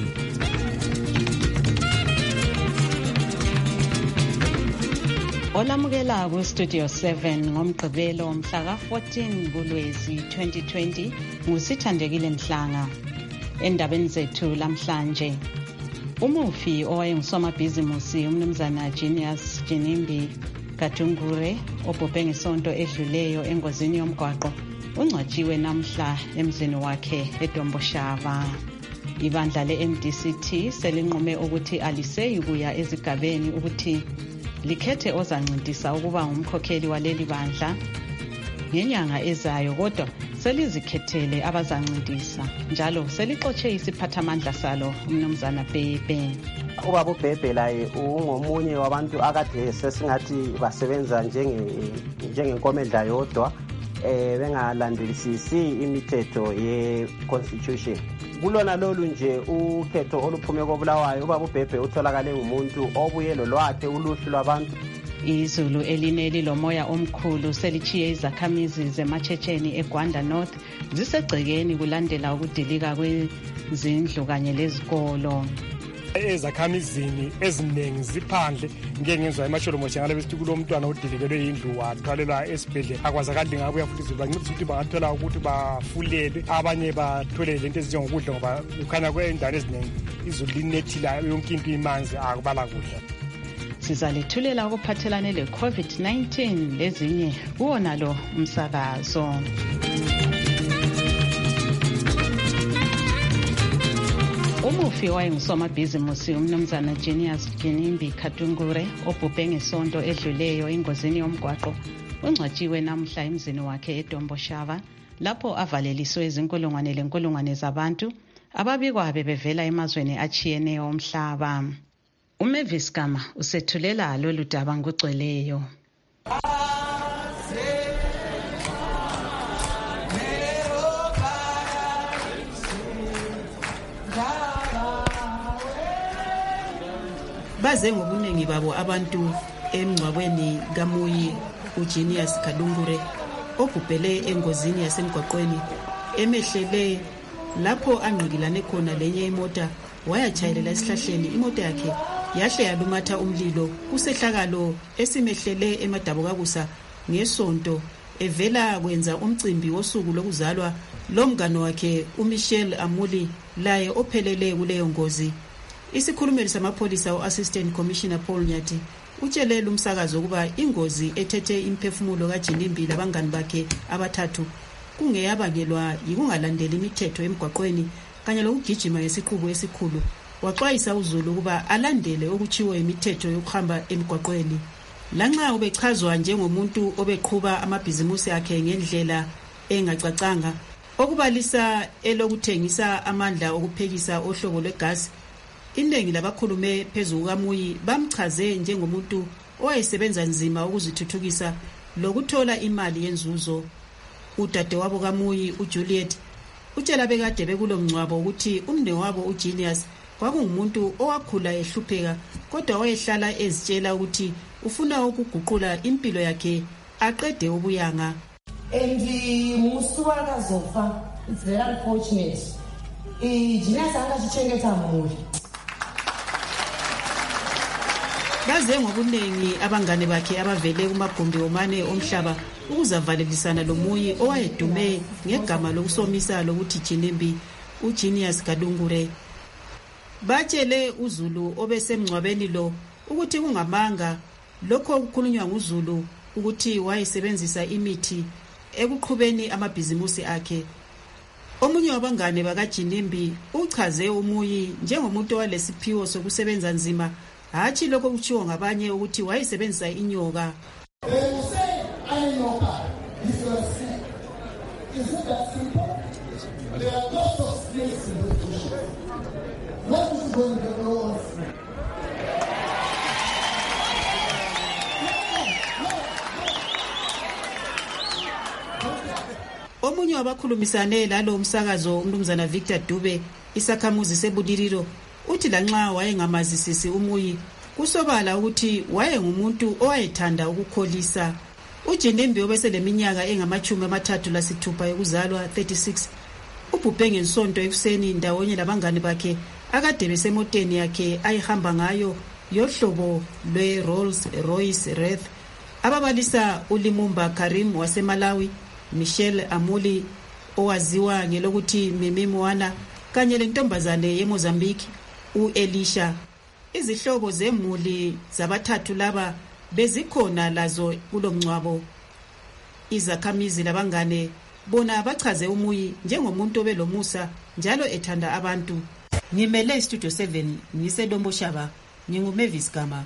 Olamukela ku-Studio seven ngomgqibelo mhla ka-fourteen kuLwezi twenty twenty ngusithandekile Mhlanga. Endabeni zethu lamhlanje, umufi owayengusomabhizimusi umnumzana Genius Jinimbi Katungure obhubhe ngesonto edluleyo engozini yomgwaqo ungcwatshiwe namhla emzini wakhe eDomboshava. Ibandla le-M D C T selinqume ukuthi aliseyi kuya ezigabeni ukuthi likhethe ozancintisa ukuba ngumkhokheli waleli bandla ngenyanga ezayo, kodwa selizikhethele abazancintisa njalo selixotshe isiphathamandla salo umnumzana Bebe. Ubaba uBhebhe laye ungomunye wabantu akade sesingathi basebenza njenge njengenkomendla yodwa eh bengalandelisisi imithetho ye-constitution. Kulona lolu nje ukhetho oluphume koBulawayo, ubaba uBhebhe utholakale ngumuntu obuye lolwakhe uluhlu lwabantu. Izulu eline lilomoya omkhulu selichiye izakhamizi zematshetshen eGwanda North zisegcekeni kulandela ukudilika kwezindlu kanye lezikolo. Ezakhamizini eziningi ziphandle ngeke ngenzwa emasholomosha ngale besithi kulomntwana odilikelwe indlu wathwalela esibhedlela akwazakali ngabuya futhi bancipha ukuthi bangathola ukuthi bafulele abanye bathole lento ezinjengokudla ngoba ukhanya kweendawo eziningi izulu linethila yonke into imanzi akubala kudla. Sizalethulela ukuphathelane le-COVID nineteen lezinye kuwona lo umsakazo. Umufi wayengusomabhizimusi umnumzana Genius Jinimbi Katungure obhubhe ngesonto edluleyo engozini yomgwaqo ungcwatshiwe namhla emzini wakhe eDomboshava lapho avaleliswe izinkulungwane lenkulungwane zabantu ababikwa bebevela emazweni achiyeneyo omhlaba. uMavis Gama usethulela lolu daba ngokugcweleyo. Baze ngobuningi babo abantu emngcwabeni kaMuyi uGenius Katungure obhubhele engozini yasemgwaqweni emehlele lapho angqikilane khona lenye imota wayachayelela esihlahleni. Imota yakhe yahle yalumatha umlilo kusehlakalo esimehlele eMadabukakusa ngesonto evela kwenza umcimbi wosuku lokuzalwa lomngane wakhe uMichelle Amuli laye ophelele kuleyo ngozi. Isikhulumeli samapholisa u-Assistant Commissioner Paul Nyati utshele umsakazo ukuba ingozi ethethe imphefumulo kaJinimbi labangani bakhe abathathu kungeyabangelwa yikungalandeli imithetho emgwaqweni kanye lokugijima ngesiqubu esikhulu. Waxwayisa uZulu ukuba alandele okuchiwo imithetho yokuhamba emgwaqweni. Lanxa ubechazwa njengomuntu obeqhuba amabhizimusi akhe ngendlela engacacanga okubalisa elokuthengisa amandla okuphekisa ohlobo lwegas, iningi labakhulume phezulu kaMuyi bamchaze njengomuntu owayesebenza nzima ukuzithuthukisa lokuthola imali yenzuzo. Udadewabo kaMuyi uJuliet utshela bekade bekulo mngcwabo ukuthi umnewabo uGenius kwakungumuntu owakhula ehlupheka kodwa wayehlala ezitshela ukuthi ufuna ukuguqula impilo yakhe aqede ubuyanga. And musu wakazofa, it's very unfortunate. Genius angachengeta muli. Baze ngobuningi abangane bakhe abavele kumagumbi omane omhlaba ukuzavalelisana loMuyi owayedume ngegama lokusomisa lokuthi Jinimbi uGenius Katungure. Batshele uZulu obesemngcwabeni lo ukuthi kungamanga lokho okukhulunywa nguZulu ukuthi wayesebenzisa imithi ekuqhubeni amabhizimusi akhe. Omunye wabangane bakaJinimbi uchaze uMuyi njengomuntu walesiphiwo sokusebenza nzima, hathi lokho kuchiwo ngabanye ukuthi wayesebenzisa inyoka. Omunye wabakhulumisane lalo umsakazo umnumzana Victor Dube isakhamuzi sebudililo uthi lanxa wayengamazisisi uMuyi kusobala ukuthi wayengumuntu owayethanda ukukholisa. uJenembe obeseleminyaka engamachumi amathathu lasithupha yokuzalwa thirty-six ubhubhe ngensonto ekuseni ndawonye labangane bakhe akade besemoteni yakhe ayihamba ngayo yohlobo lwe-Rolls Royce Wraith. Ababalisa uLimumba Karim waseMalawi, Michelle Amuli owaziwa ngelokuthi Mimi Mwana kanye lentombazane yeMozambique uElisha. Izihlobo zemuli zabathathu laba bezikhona lazo kulomncwabo. Izakhamizi labangane bona bachaze uMuyi njengomuntu obelomusa njalo ethanda abantu. Ngimele Studio seven ngisedombo Shaba, nginguMavis Gama.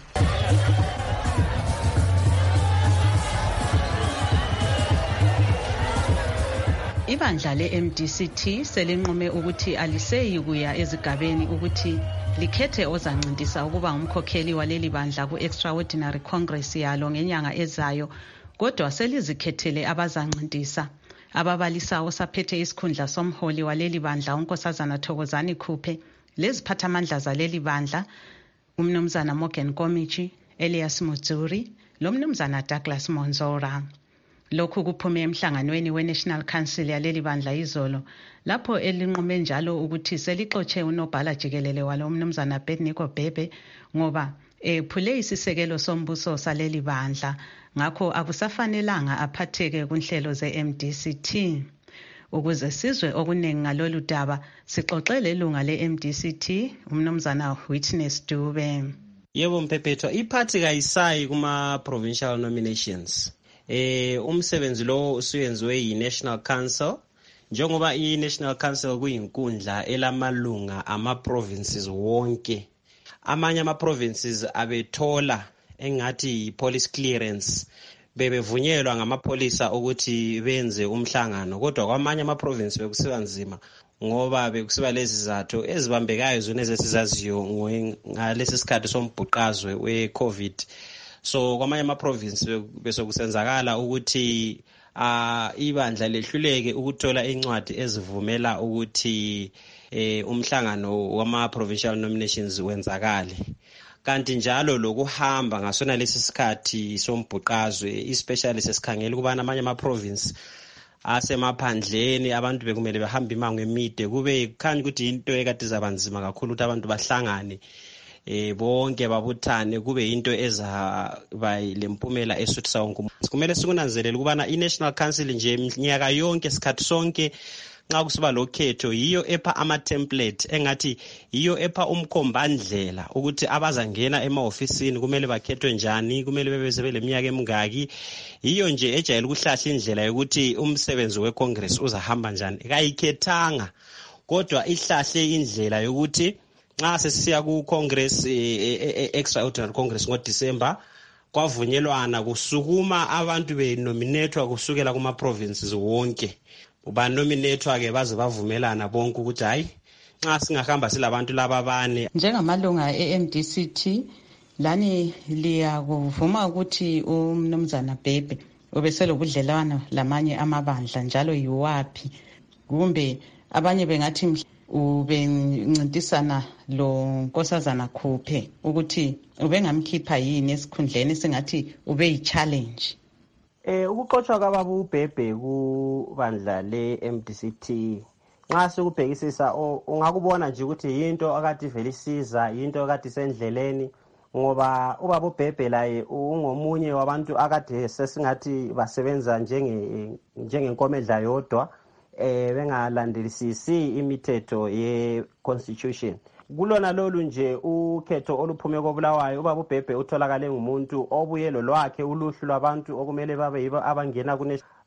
Ibandla le-M D C T selinqume ukuthi aliseyi kuya ezigabeni ukuthi likhethe ozancintisa ukuba ngumkhokheli waleli bandla ku-Extraordinary Congress yalo ngenyanga ezayo, kodwa selizikhethele abazancintisa. Ababalisa osaphethe isikhundla somholi waleli bandla uNkosazana Thokozani Khuphe, leziphathamandla zaleli bandla umnumzana Morgan Komichi, Elias Mutsuri, lomnumzana Douglas Monzora. Lokhu kuphume emhlanganweni we-National Council yaleli bandla izolo, lapho elinqume njalo ukuthi selixotshe unobhala jikelele walo umnumzana Bedniko Bhebe ngoba ephule isisekelo sombuso saleli bandla, ngakho akusafanelanga aphatheke kunhlelo ze-M D C T. Ukuze sizwe okuningi ngalolu daba, sixoxele ilunga le-M D C T umnumzana Witness Dube. Yebo Mphephethu, iphathi kayisayi kuma provincial nominations. Eh umsebenzi lo usuyenziwe yi-National Council, njengoba i-National Council kuyinkundla elamalunga ama-provinces wonke. Amanye ama-provinces abethola engathi police clearance, bebevunyelwa ngamapolisa ukuthi benze umhlangano, kodwa kwamanye ama-province bekusiba nzima ngoba bekusiba lezi zathu ezibambekayo zona ezesizaziyo ngalesi sikhathi sombhuqazwe we-COVID. So kwamanye ama-province besokusenzakala ukuthi uh, ibandla lehluleke ukuthola incwadi ezivumela ukuthi eh, umhlangano wama-provincial nominations wenzakale. Kanti njalo lokuhamba ngasona lesi sikhathi sombhuqazwe, especially sesikhangela ukubana amanye ama-province asemaphandleni abantu bekumele behambe imango emide, kube khanya ukuthi into ekade izabanzima kakhulu ukuthi abantu bahlangane eh bonke babuthane kube into ezaba lempumela esuthisa wonke umuntu. Kumele sikunanzelele ukubana i-National Council nje minyaka yonke isikhathi sonke nxa kusiba lokhetho yiyo epha ama-template engathi yiyo epha umkhombandlela ukuthi abazangena ema-ofisini kumele bakhethwe njani, kumele bebe sebeleminyaka emingaki. Yiyo nje ejayele ukuhlahla indlela yokuthi umsebenzi we-Congress uzahamba njani. Kayikhethanga kodwa ihlahle indlela yokuthi nxa sesiya ku-Congress extraordinary Congress ngoDisemba kwavunyelwana kusukuma abantu benominethwa kusukela kuma-provinces wonke. Ubanominethwa ke baze bavumelana bonke ukuthi hayi nxa singahamba silabantu laba bane. Njengamalunga e-M D C T lani liyakuvuma ukuthi umnumzana Bhebe ubeselobudlelwano lamanye amabandla njalo yiwaphi, kumbe abanye bengathi ubencintisana lo Nkosazana Khuphe ukuthi ubengamkhipha yini esikhundleni singathi ube yi-challenge? Eh ukuxoshwa kwababa uBhebe kubandla le-M D C T nxa sikubhekisisa ungakubona nje ukuthi yinto akade vele isiza, yinto akade isendleleni, ngoba ubaba uBhebe laye ungomunye wabantu akade sesingathi basebenza njenge njengenkomedla yodwa eh bengalandelisisi imithetho ye-constitution. Kulona lolu nje ukhetho oluphume koBulawayo ubaba uBhebe utholakale ngumuntu obuye lolwakhe uluhlu lwabantu okumele babe yibo abangena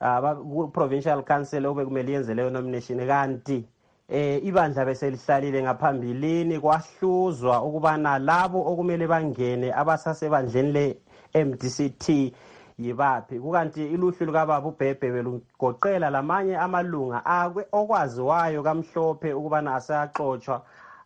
ku provincial council obekumele yenze leyo nomination. Kanti eh ibandla beselihlalile ngaphambilini kwahluzwa ukubana labo okumele bangene abasasebandleni le-M D C T yibaphi. Kukanti iluhlu lukababa uBhebe belugoqela lamanye amalunga akwe okwaziwayo kamhlophe ukubana asaxoxwa,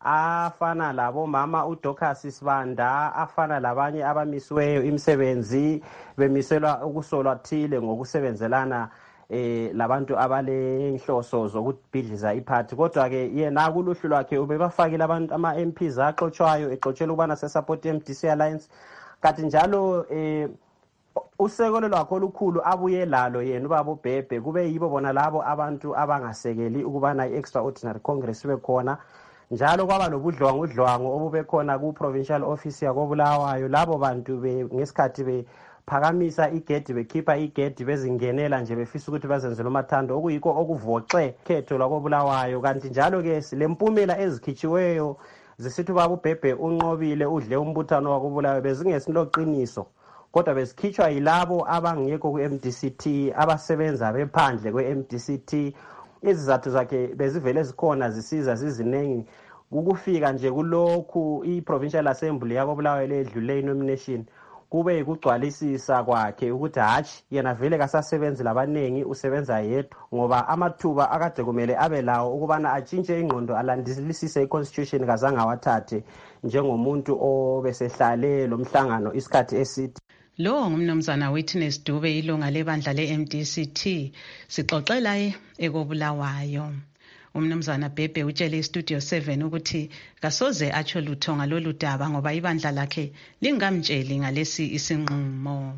afana labo mama uDocas Sibanda, afana labanye abamisiweyo imisebenzi bemiselwa ukusolwa thile ngokusebenzelana eh labantu abale inhloso zokubhidliza iphathi. Kodwa ke yena kuluhlu lwakhe ubebafakile abantu ama M Ps axotshayo exotshelwa ukubana se support M D C Alliance. Kanti njalo eh usekelo lwakho olukhulu abuye lalo yena ubaba uBhebhe kube yibo bona labo abantu abangasekeli ukubana i-extraordinary congress ibe khona. Njalo kwaba nobudlwangu udlwangu obube khona ku provincial office yakobulawayo, labo bantu be ngesikhathi be phakamisa igedi bekhipha igedi bezingenela nje befisa ukuthi bazenzele umathando okuyikho okuvoxe khetho lakobulawayo. Kanti njalo ke silempumela ezikhichiweyo zisithi baba uBhebhe unqobile udle umbuthano wakobulawayo bezingesinloqiniso, kodwa besikhitshwa yilabo abangekho ku M D C T abasebenza bephandle kwe M D C T. Izizathu zakhe bezivele zikhona zisiza zizinengi ukufika nje kulokhu i-provincial assembly yakobulawayo ledlule i-nomination kube yikugcwalisisa kwakhe ukuthi hatshi yena vele kasasebenzi labanengi usebenza yedwa, ngoba amathuba akade kumele abe lawo ukubana atshintshe ingqondo alandilisise i-constitution kazange awathathe njengomuntu obesehlale lo mhlangano isikhathi eside. Lo ngumnumzana Witness Dube, ilunga lebandla le-M D C T, sixoxela ekobulawayo. Umnumzana Bhebhe utshele iStudio seven ukuthi kasoze atsho lutho ngalolu daba ngoba ibandla lakhe lingamtsheli ngalesi isinqumo.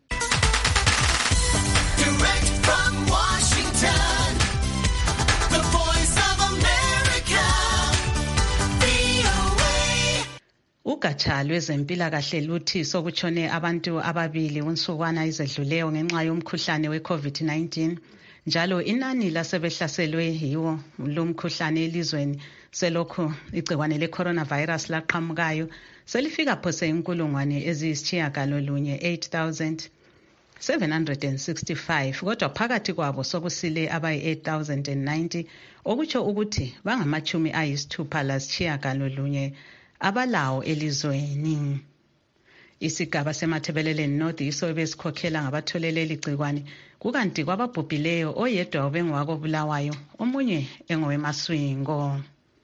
Direct from Washington, the voice of America, V O A. Ugatsha lwezempilakahle luthi sokutshone abantu ababili unsukwana izedluleyo ngenxa yomkhuhlane we-COVID nineteen. Njalo inani lasebehlaselwe yiwo lo mkhuhlane elizweni selokhu igcikwane le-coronavirus laqhamukayo selifika phose inkulungwane eziyisitshiyagalolunye eight thousand seven hundred sixty-five, kodwa phakathi kwabo sokusile abayi-eight thousand ninety, okutsho ukuthi bangamachumi ayisithupha lasitshiyagalolunye abalawo elizweni. Isigaba semathebeleleni North yiso ebesikhokhela ngabatholele ligcikwane, kukanti kwababhubhileyo oyedwa ubengwako Bulawayo, omunye engoweMaswingo.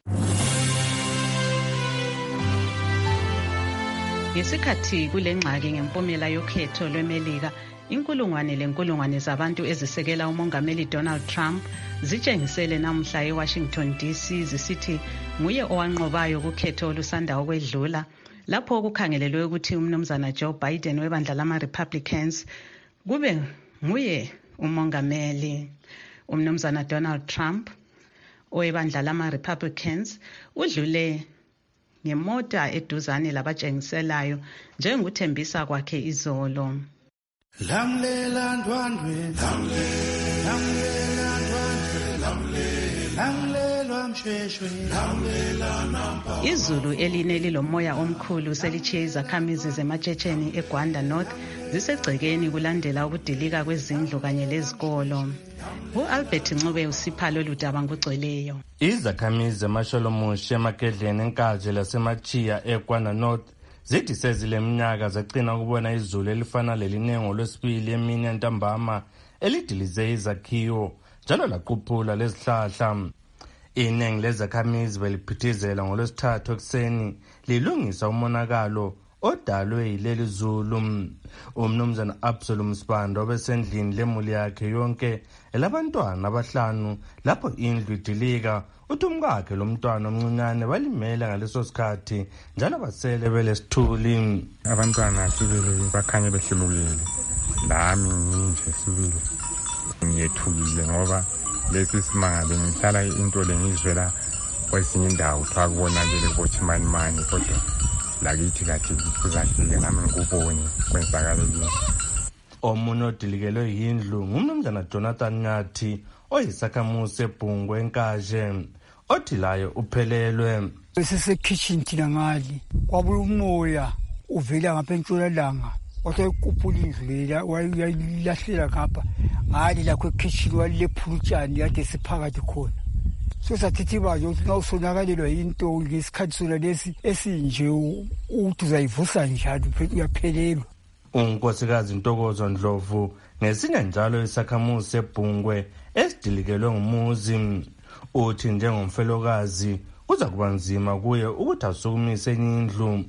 Ngesikhathi kule ngxaki ngempumela yokhetho lweMelika, inkulungwane lenkulungwane zabantu ezisekela umongameli Donald Trump zitshengisele namhla eWashington D C zisithi nguye owanqobayo kukhetho olusanda ukwedlula, lapho kukhangelelwe ukuthi umnumzana Joe Biden webandla lama-Republicans kube nguye umongameli. Umnumzana Donald Trump owebandla lama-Republicans udlule ngemota eduzane labatshengiselayo njengokuthembisa kwakhe izolo. Lamlela ndwandwe, lamlela ndwandwe, lamlela msheshwe, lamlela namba. Izulu eline lilomoya omkhulu selitshiye izakhamizi zematshitsheni eGwanda North zisegcekeni kulandela ukudilika kwezindlu kanye lezikolo. U-Albert Ncube usipha lolu daba ngokugcweleyo. Izakhamizi zeMasholomushe eMakedleni eNkaje lasemachiya eGwanda North zithi sezile minyaka zagcina ukubona izulu elifana lelinengo lwesibili emini yantambama elidilize izakhiwo njalo laquphula lezihlahla. Iningi lezakhamizi beliphithizela ngolwesithathu ekuseni lilungisa umonakalo odalwe yileli zulu. Umnumzana Absalom Sibanda obesendlini lemuli yakhe yonke elabantwana abahlanu lapho indlu idilika, uthi umkakhe lo mntwana omncinyane balimela ngaleso sikhathi njalo basele belesithuli. Abantwana sibili bakhanye behlulukile, lami nje sibili ngiyethukile ngoba lesi simanga bengihlala into lengizwela kwesinye indawo kuthiwa kubonakele kubothimani mani, kodwa lakithi kathi kuzafike nami ngikubone kwenzakalekile. Omunye odilikelwe yindlu ngumnumzana Jonathan Nyathi oyisakhamuzi eBhungwe eNkaje, othi layo uphelelwe. Besesekitchen thina ngali kwabuya umoya uvela ngapha entshonalanga wasequphula indlu leya wayilahlela ngapha ngali lakho ekitchen walilephula utshani yade siphakathi khona. So sathithi baje ukuthi nawusonakalelwa into ngesikhathi sona lesi esinje uthi uzayivusa njalo uyaphelelwa. Unkosikazi Ntokozo Ndlovu ngesinye njalo isakhamuzi seBhungwe esidilikelwe ngumuzi, uthi njengomfelokazi kuza kuba nzima kuye ukuthi asukumise enye indlu.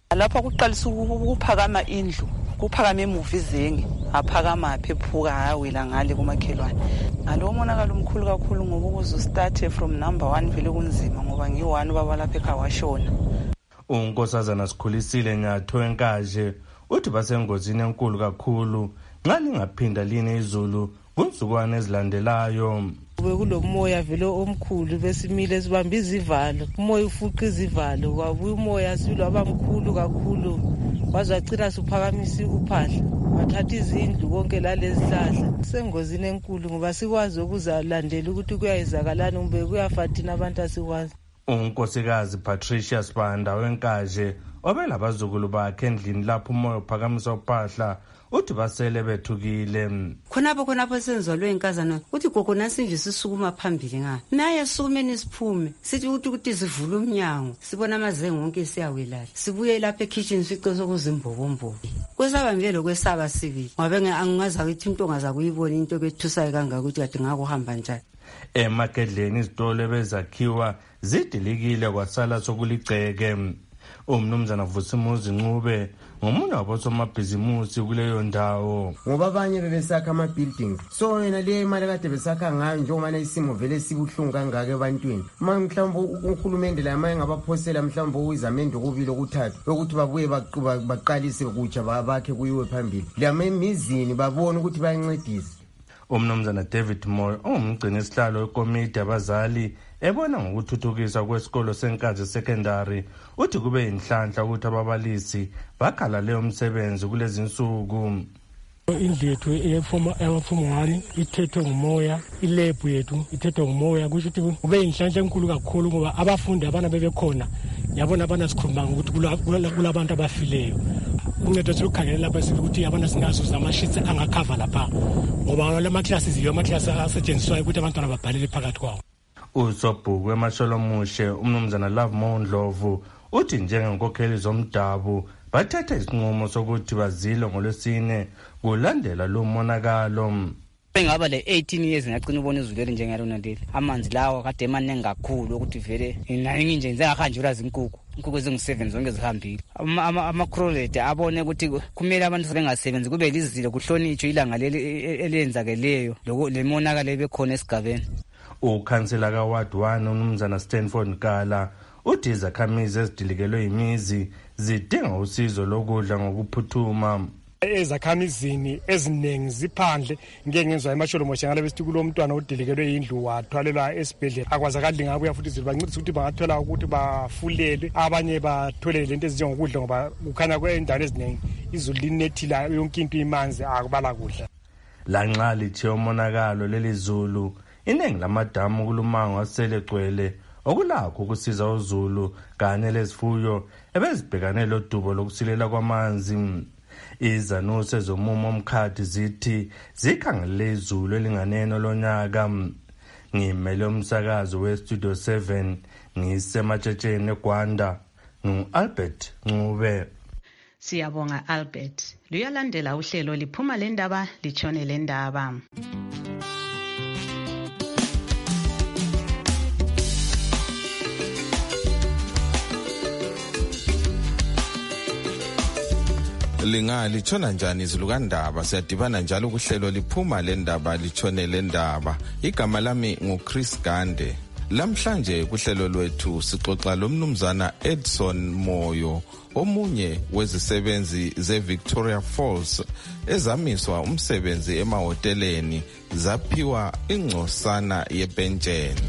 Lapha kuqalisa ukuphakama indlu, kuphakama emuva izenge, aphakama phephuka hawela ngale kumakhelwane. Ngalo monakalo omkhulu kakhulu ngoba ukuze start from number one vele kunzima ngoba ngi-one baba lapha ekhaya washona. Unkosazana Sikhulisile Nyatho Enkaje uthi basengozini enkulu kakhulu nxa lingaphinda line izulu kunsukwani ezilandelayo. Bekulomoya vele omkhulu besimile sibamba izivalo, umoya ufuqa izivalo, kwabuya umoya silwaba mkhulu kakhulu, wazagcina suphakamisa uphahla, wathatha izindlu konke lalezihlahla. Sengozini enkulu ngoba sikwazi ukuzalandela ukuthi kuyayizakalani umbe kuyafathina abantu asikwazi. Unkosikazi Patricia Sibanda Wenkaje obelabazukulu bakhe endlini lapho umoya uphakamisa uphahla uthi basele bethukile. Khonapho khonapho senzolwe inkazana uthi gogo nasi nje sisukuma phambili ngani naye sukumeni siphume sithi ukuthi ukuthi sivule umnyango sibona amazengo wonke siyawelala sibuye lapha ekitchen sice sokuzimbobombo kwesaba nje lokwesaba sibili ngoba angaza ukuthi intonga zakuyibona into bethusayo kangaka ukuthi kade ngakuhamba njani. Emakedleni izitolo bezakhiwa zidilikile kwasala sokuligceke. Umnumzana Vusimuzi Ncube ngomunye wabosomabhizimusi kuleyo ndawo ngoba abanye bebesakha ama buildings so yena le imali kade besakha ngayo njengoba isimo vele sibuhlungu kangaka ebantwini mhlawumbe uhulumende la maye ngabaphosela mhlawumbe uyizamende okubili okuthathu ukuthi babuye baqalise kutsha bakhe kuyiwe phambili lama emizini babone ukuthi bayancedisa. Umnumzana David Moyo ongumgcini isihlalo wekomiti abazali ebona ngokuthuthukiswa kwesikolo seNkazi Secondary uthi kube inhlanhla ukuthi ababalisi bakhala leyo msebenzi kulezi insuku. Indlu yethu eyafoma one ithethwe ngumoya, ilebhu yethu ithethwe ngumoya, kusho ukuthi kube inhlanhla enkulu kakhulu ngoba abafundi abana bebekhona yabona abana sikhuluma ukuthi kulabantu abafileyo. Uncedo silukhangela lapha sithi ukuthi abana sinazo zamashits angakhava lapha ngoba la classes yiyo ama class asetshenziswayo ukuthi abantwana babhalele phakathi kwawo. Usobhuku eMasholomushe umnumzana Love Mondlovu uthi njengenkokheli zomdabu bathatha isinqumo sokuthi bazile ngolwesine kulandela lo monakalo. Ngaba le eighteen years ngacina ubona izulu elinjengalona leli amanzi lawo kade emaningi kakhulu ukuthi vele nami nje ngizahanjula izinkukhu inkukhu ezingu-seven zonke zihambile ama-crolete abone ukuthi kumele abantu bengasebenzi kube lizile kuhlonitshwe ilanga leli elenzakeleyo lemonakalo bekhona esigabeni. Ukhansela kaWard one umnumzana Stanford Nkala uthi izakhamizi ezidilikelwe imizi zidinga usizo lokudla ngokuphuthuma. Ezakhamizini eziningi ziphandle ngeke ngezwe eMasholomushe ngale besithi kulo mntwana odilikelwe indlu wathwalelwa esibhedlela akwazakali ngabuya futhi zibancedisa ukuthi bangathola ukuthi bafulele abanye bathole lento ezinjengokudla ngoba kukhanya kweendawo eziningi izulu linethila yonke into imanzi akubala kudla. Lanxa lithe umonakalo lelizulu iningi lamadamu kulumango asele gcwele okulakho ukusiza uZulu kanye lezifuyo ebezibhekane lodubo lokusilela kwamanzi. Izanuse zomumo omkhathi zithi zikhangele izulu elinganeno lonyaka. Ngimele umsakazo weStudio seven ngisematshetsheni eGwanda ngu-Albert Ncube. Siyabonga Albert. Luyalandela uhlelo liphuma lendaba litshone lendaba. Lingali litshona njani izulu kandaba siyadibana njalo kuhlelo liphuma lendaba litshone lendaba. Igama lami nguChris Gande. Lamhlanje kuhlelo lwethu sixoxa lomnumzana Edson Moyo omunye wezisebenzi zeVictoria Falls ezamiswa umsebenzi emahoteleni zaphiwa ingcosana yepentsheni.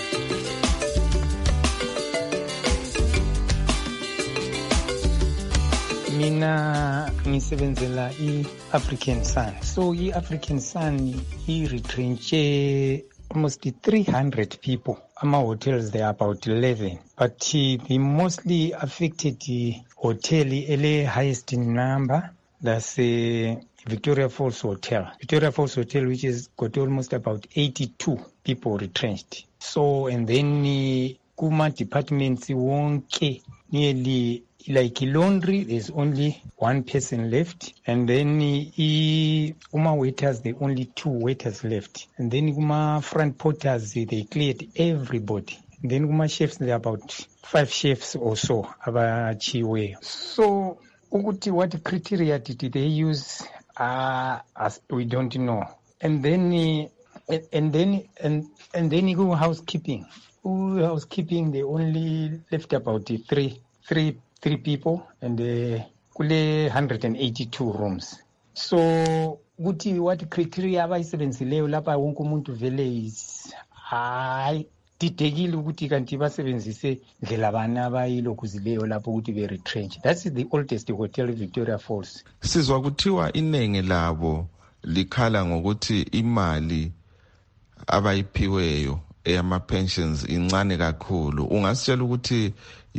Mina ngisebenzela i-African Sun. So i-African Sun i-retrenche almost three hundred people. Ama hotels there are about eleven. But uh, the mostly affected the hotel ele highest in number. That's uh, Victoria Falls Hotel. Victoria Falls Hotel, which has got almost about eighty-two people retrenched. So and then uh, kuma departments wonke nearly like laundry, there's only one person left, and then uh, uma waiters, there only two waiters left, and then uma front porters, they cleared everybody, then kuma-chefs there are about five chefs or so abachiweyo. So ukuthi what criteria did they use, uh, as we don't know. And then uh, and then and and then go housekeeping. Ooh, housekeeping they only left about uh, three three three people and uh, kule one hundred eighty-two rooms. So ukuthi what criteria abayisebenzileyo lapha wonke umuntu vele is hayi didekile ukuthi kanti basebenzise ndlela bana abayilokhu zileyo lapho ukuthi be retrench. That's the oldest hotel Victoria Falls. Sizwa kuthiwa inenge labo likhala ngokuthi imali abayiphiweyo eyama pensions incane kakhulu. Ungasitshela ukuthi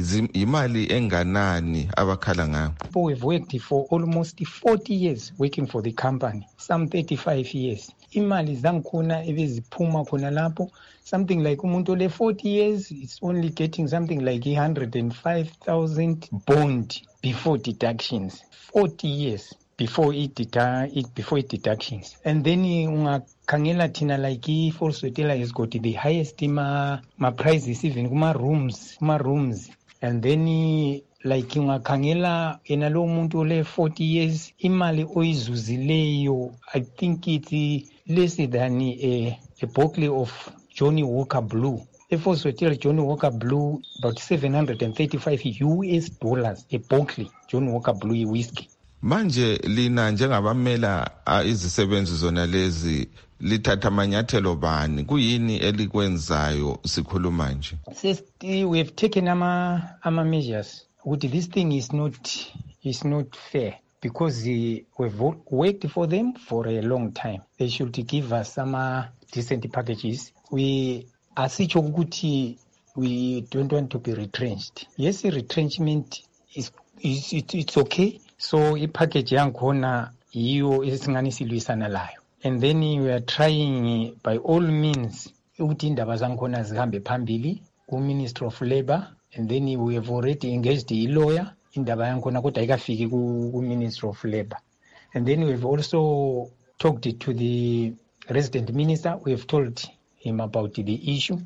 imali enganani abakhala ngayo? People have worked for almost forty years working for the company, some thirty-five years. Imali zangikhona ebeziphuma khona lapho, something like umuntu le forty years is only getting something like one hundred five thousand bond before deductions. forty years before it, dedu- it before it deductions. And then ungakhangela thina like i-Falls Hotel has got the highest ma, ma prices even kuma rooms, kuma rooms. And then like ungakhangela ena lo muntu le forty years imali oyizuzileyo, I think it's less than a, a bottle of Johnny Walker Blue. A Falls Hotel Johnny Walker Blue about seven hundred thirty-five U S dollars a bottle Johnny Walker Blue whiskey. Manje lina njengabamela izisebenzi zona lezi lithatha amanyathelo bani, kuyini elikwenzayo sikhuluma nje? We have taken ama ama measures ukuthi this thing is not is not fair because uh, we've worked for them for a long time. They should give us some uh, decent packages. We asitsho ukuthi we don't want to be retrenched. Yes, retrenchment is is it, it's okay. So i-package yankhona yiyo esingani silwisana layo. And then we are trying by all means ukuthi indaba zankhona zihambe phambili ku-Ministry of Labour, and then we have already engaged i-lawyer indaba yankhona kodwa ayikafiki ku-Ministry of Labour. And then we have also talked to the resident minister. We have told him about the issue.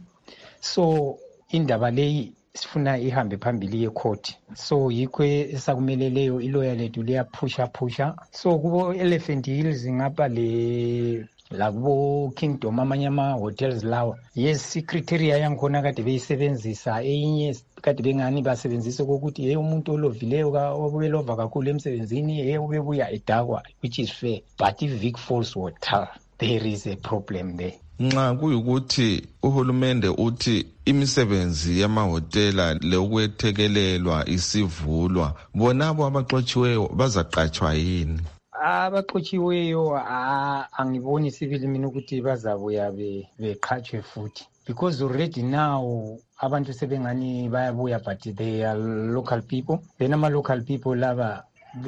So indaba leyi sifuna ihambe phambili ye-court. So yikho esakumeleleyo i-lawyer lethu liyaphusha phusha. So kubo Elephant Hills ngapha le la kubo Kingdom amanye ama-hotels lawa, yes criteria yankhona kade beyisebenzisa, eyinye kade bengani basebenzisa kokuthi hey umuntu olovileyo obelova kakhulu emsebenzini hey ubebuya edakwa, which is fair. But i-Vic Falls Hotel there is a problem there. Nxa kuyukuthi uhulumende uthi imisebenzi yamahotela lokwethekelelwa isivulwa, bonabo abaxotshiweyo bazaqatshwa yini? Abaxotshiweyo angiboni sibili mina ukuthi bazabuya beqhatshwe futhi, because already now abantu sebengani bayabuya but they are local people. Then ama-local people laba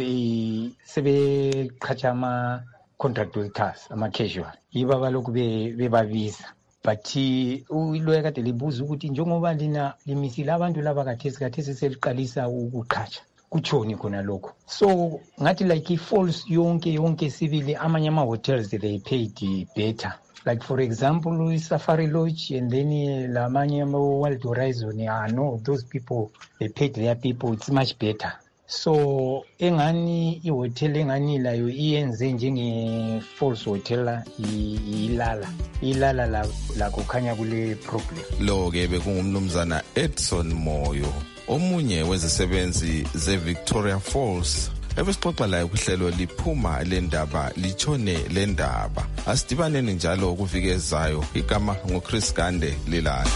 sebeqhatsha ama-contract workers, ama-casual, yibo abalokhu bebabiza. But iloya kade libuza ukuthi njengoba lina limisile abantu laba kathesi kathesi seliqalisa ukuqhatsha, kutshoni khona lokho. So ngathi like i-Falls yonke yonke sibili amanye ama-hotels they paid better. Like for example i-Safari Lodge and then lamanye ama-World Horizon, ah no, those people they paid their people, it's much better. So engani i-hotel engani layo iyenze njenge-Falls Hotel ilala ilala la, la kukhanya kule problem. Lo-ke bekungumnumzana Edson Moyo, omunye wezisebenzi ze-Victoria Falls, ebesixoxa layo kuhlelo liphuma lendaba litshone lendaba. Asidibaneni njalo ukuvikezayo. Igama nguChris Gande lilala.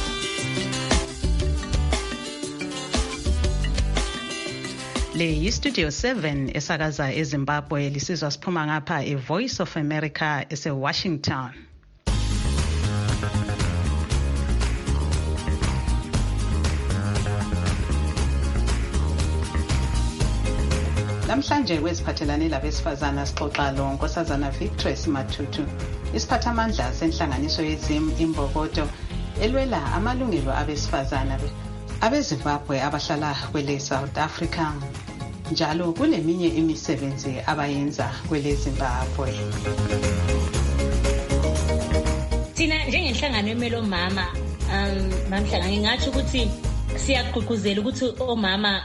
Le yi-Studio seven esakaza eZimbabwe, lisizwa siphuma ngapha e-Voice of America ese-Washington. Namhlanje kweziphathelane labesifazana sixoxa lo Nkosazana Victress Matutu, isiphathamandla senhlanganiso yeZim Imbokodo elwela amalungelo abesifazana abeZimbabwe abahlala kwele South Africa. Njalo kuneminye imisebenzi abayenza kwele Zimbabwe. Thina njengenhlangano emelo mama um Mamhlanga ngingathi ukuthi siyaqhuquzela ukuthi omama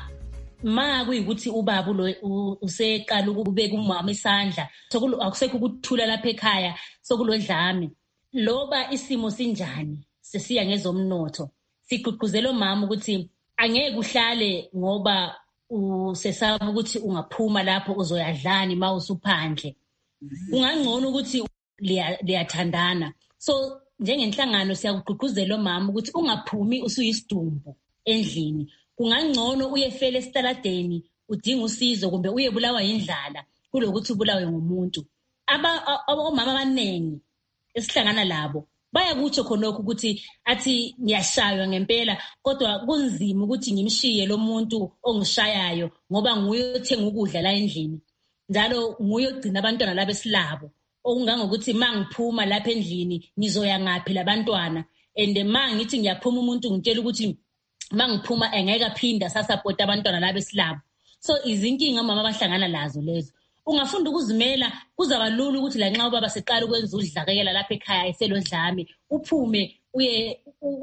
ma kuyikuthi ubaba lo useqala ukubeka umama isandla akusekho ukuthula lapha ekhaya sokulodlame loba isimo sinjani sesiya ngezomnotho siqhuquzela omama ukuthi angeke uhlale ngoba usesaba ukuthi ungaphuma lapho uzoyadlani ma usuphandle ungangcono ukuthi liyathandana so njengenhlangano siyakugqugquzela omama ukuthi ungaphumi usuyisidumbu endlini kungangcono uyefela esitaladeni udinga usizo kumbe uyebulawa indlala kulokuthi ubulawe ngumuntu aba omama abanengi esihlangana labo bayakutsho khonokho ukuthi athi ngiyashaywa ngempela kodwa kunzima ukuthi ngimshiye lo muntu ongishayayo ngoba nguye othenga ukudla la endlini njalo nguye ogcina abantwana laba esilabo okungangokuthi mangiphuma lapha endlini ngizoya ngaphi labantwana and mangithi ngiyaphuma umuntu ngitshela ukuthi mangiphuma engeke aphinda sasupport abantwana laba esilabo so izinkinga omama abahlangana lazo lezo ungafunda ukuzimela kuzaba lula ukuthi la nxa ubaba seqala ukwenza udlakela lapha ekhaya eselodlame uphume uye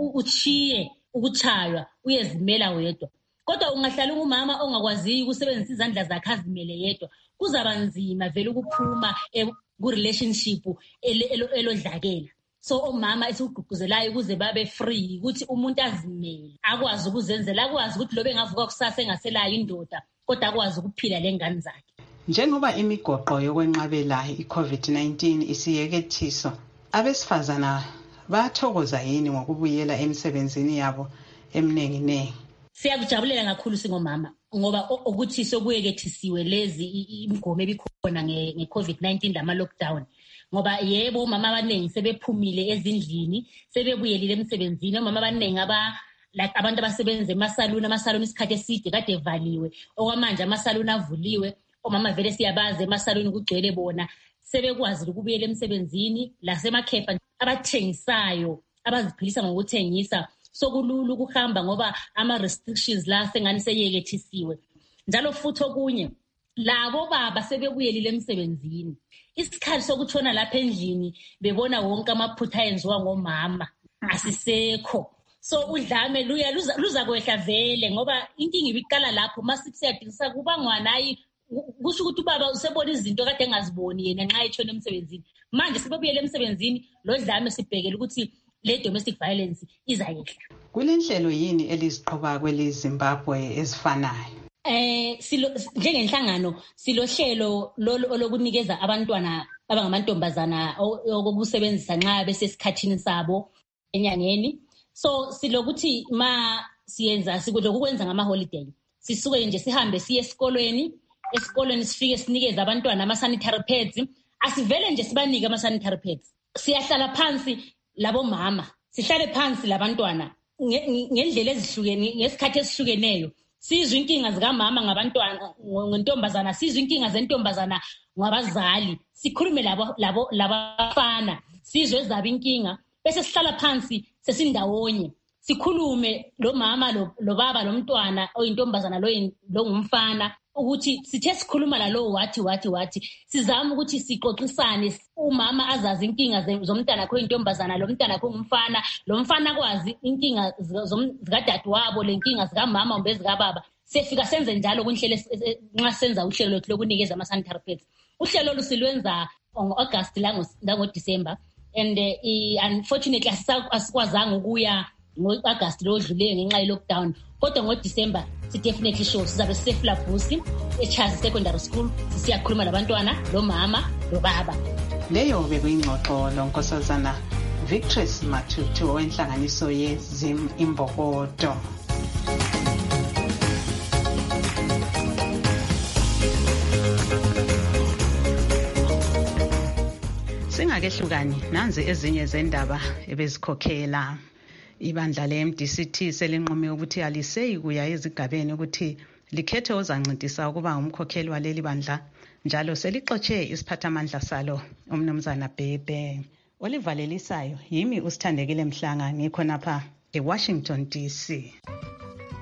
uchiye ukuchaywa uyezimela wedwa kodwa ungahlala umama ongakwazi ukusebenzisa izandla zakhe azimele yedwa kuzaba nzima vele ukuphuma ku relationship elodlakela so omama esugqugquzelayo ukuze babe free ukuthi umuntu azimele akwazi ukuzenzela akwazi ukuthi lobe ngavuka kusasa engaselayo indoda kodwa akwazi ukuphila lengane zakhe njengoba imigoqo yokwenqabela i-COVID nineteen isiyekethiso abesifazana bathokoza yini ngokubuyela emsebenzini yabo eminingi nengi siyakujabulela kakhulu singomama ngoba ukuthi sokuyekethisiwe lezi imigomo ebikhona nge-COVID nineteen lama lockdown ngoba yebo mama abanengi sebephumile ezindlini sebebuyelile emsebenzini omama abanengi aba like abantu abasebenza emasaluni amasaluni isikhathi eside kade evaliwe okwamanje amasaluni avuliwe omama vele siyabaza emasaluni kugcwele bona sebekwazi ukubuyela emsebenzini lasemakhefa abathengisayo abaziphilisa ngokuthengisa sokulula ukuhamba ngoba ama restrictions la sengani seyekethisiwe njalo futhi okunye labo baba sebebuyelile emsebenzini isikhathi sokuthona lapha endlini bebona wonke amaphutha enziwa ngomama asisekho so udlame luya luza, luza kwehla vele ngoba inkinga ibiqala lapho masithi siyadingisa kuba ngwanayi kusho ukuthi ubaba usebona izinto kade engaziboni yena nxa etshona emsebenzini manje sebebuyele emsebenzini lo dlame sibhekele ukuthi le domestic violence izayehla kulenhlelo yini eliziqhoba kweli Zimbabwe ezifanayo eh silo njengenhlangano silohlelo lokunikeza abantwana abangamantombazana okusebenzisa nxa besesikhathini sabo enyangeni so silokuthi ma siyenza sikudlo ukwenza ngama holiday sisuke nje sihambe siye esikolweni esikolweni sifike sinikeze abantwana ama sanitary pads asivele nje sibanike ama sanitary pads siyahlala phansi labo mama sihlale phansi labantwana ngendlela ezihlukene ngesikhathi esihlukeneyo sizwe inkinga zikamama ngabantwana ngentombazana sizwe inkinga zentombazana ngabazali sikhulume labo labo labafana sizwe ezaba inkinga bese sihlala phansi sesindawonye sikhulume lo mama lo, lo baba lo mntwana oyintombazana lo lo ngumfana ukuthi sithe sikhuluma lalo wathi wathi wathi sizama ukuthi sixoxisane umama azazi inkinga zomntana kho intombazana lo mntana kho ngumfana lo mfana kwazi inkinga zikadadu wabo lenkinga zikamama umbe zikababa sefika senze njalo kunhlelo nxa senza uhlelo lokho lokunikeza ama sanitary pads uhlelo lusilwenza on August lango December and uh, unfortunately asikwazanga ukuya ngo-August lo odluleyo ngenxa ye lockdown kodwa ngo-December si definitely sure sizabe siseflabusi eCharles Secondary School siyakhuluma labantwana lo mama lo baba leyo bekuyingxoxo lonkosazana Victress Matutu wenhlanganiso yeZim Imbokodo. Singakehlukani nanzi ezinye zendaba ebezikhokhela. Ibandla le-M D C T selinqume ukuthi aliseyi kuya ezigabeni ukuthi likhethe ozancintisana ukuba umkhokheli waleli bandla njalo selixotshe isiphathamandla salo umnumzana Bhebe. Olivalelisayo yimi uSithandekile Mhlanga ngikho napha eWashington D C.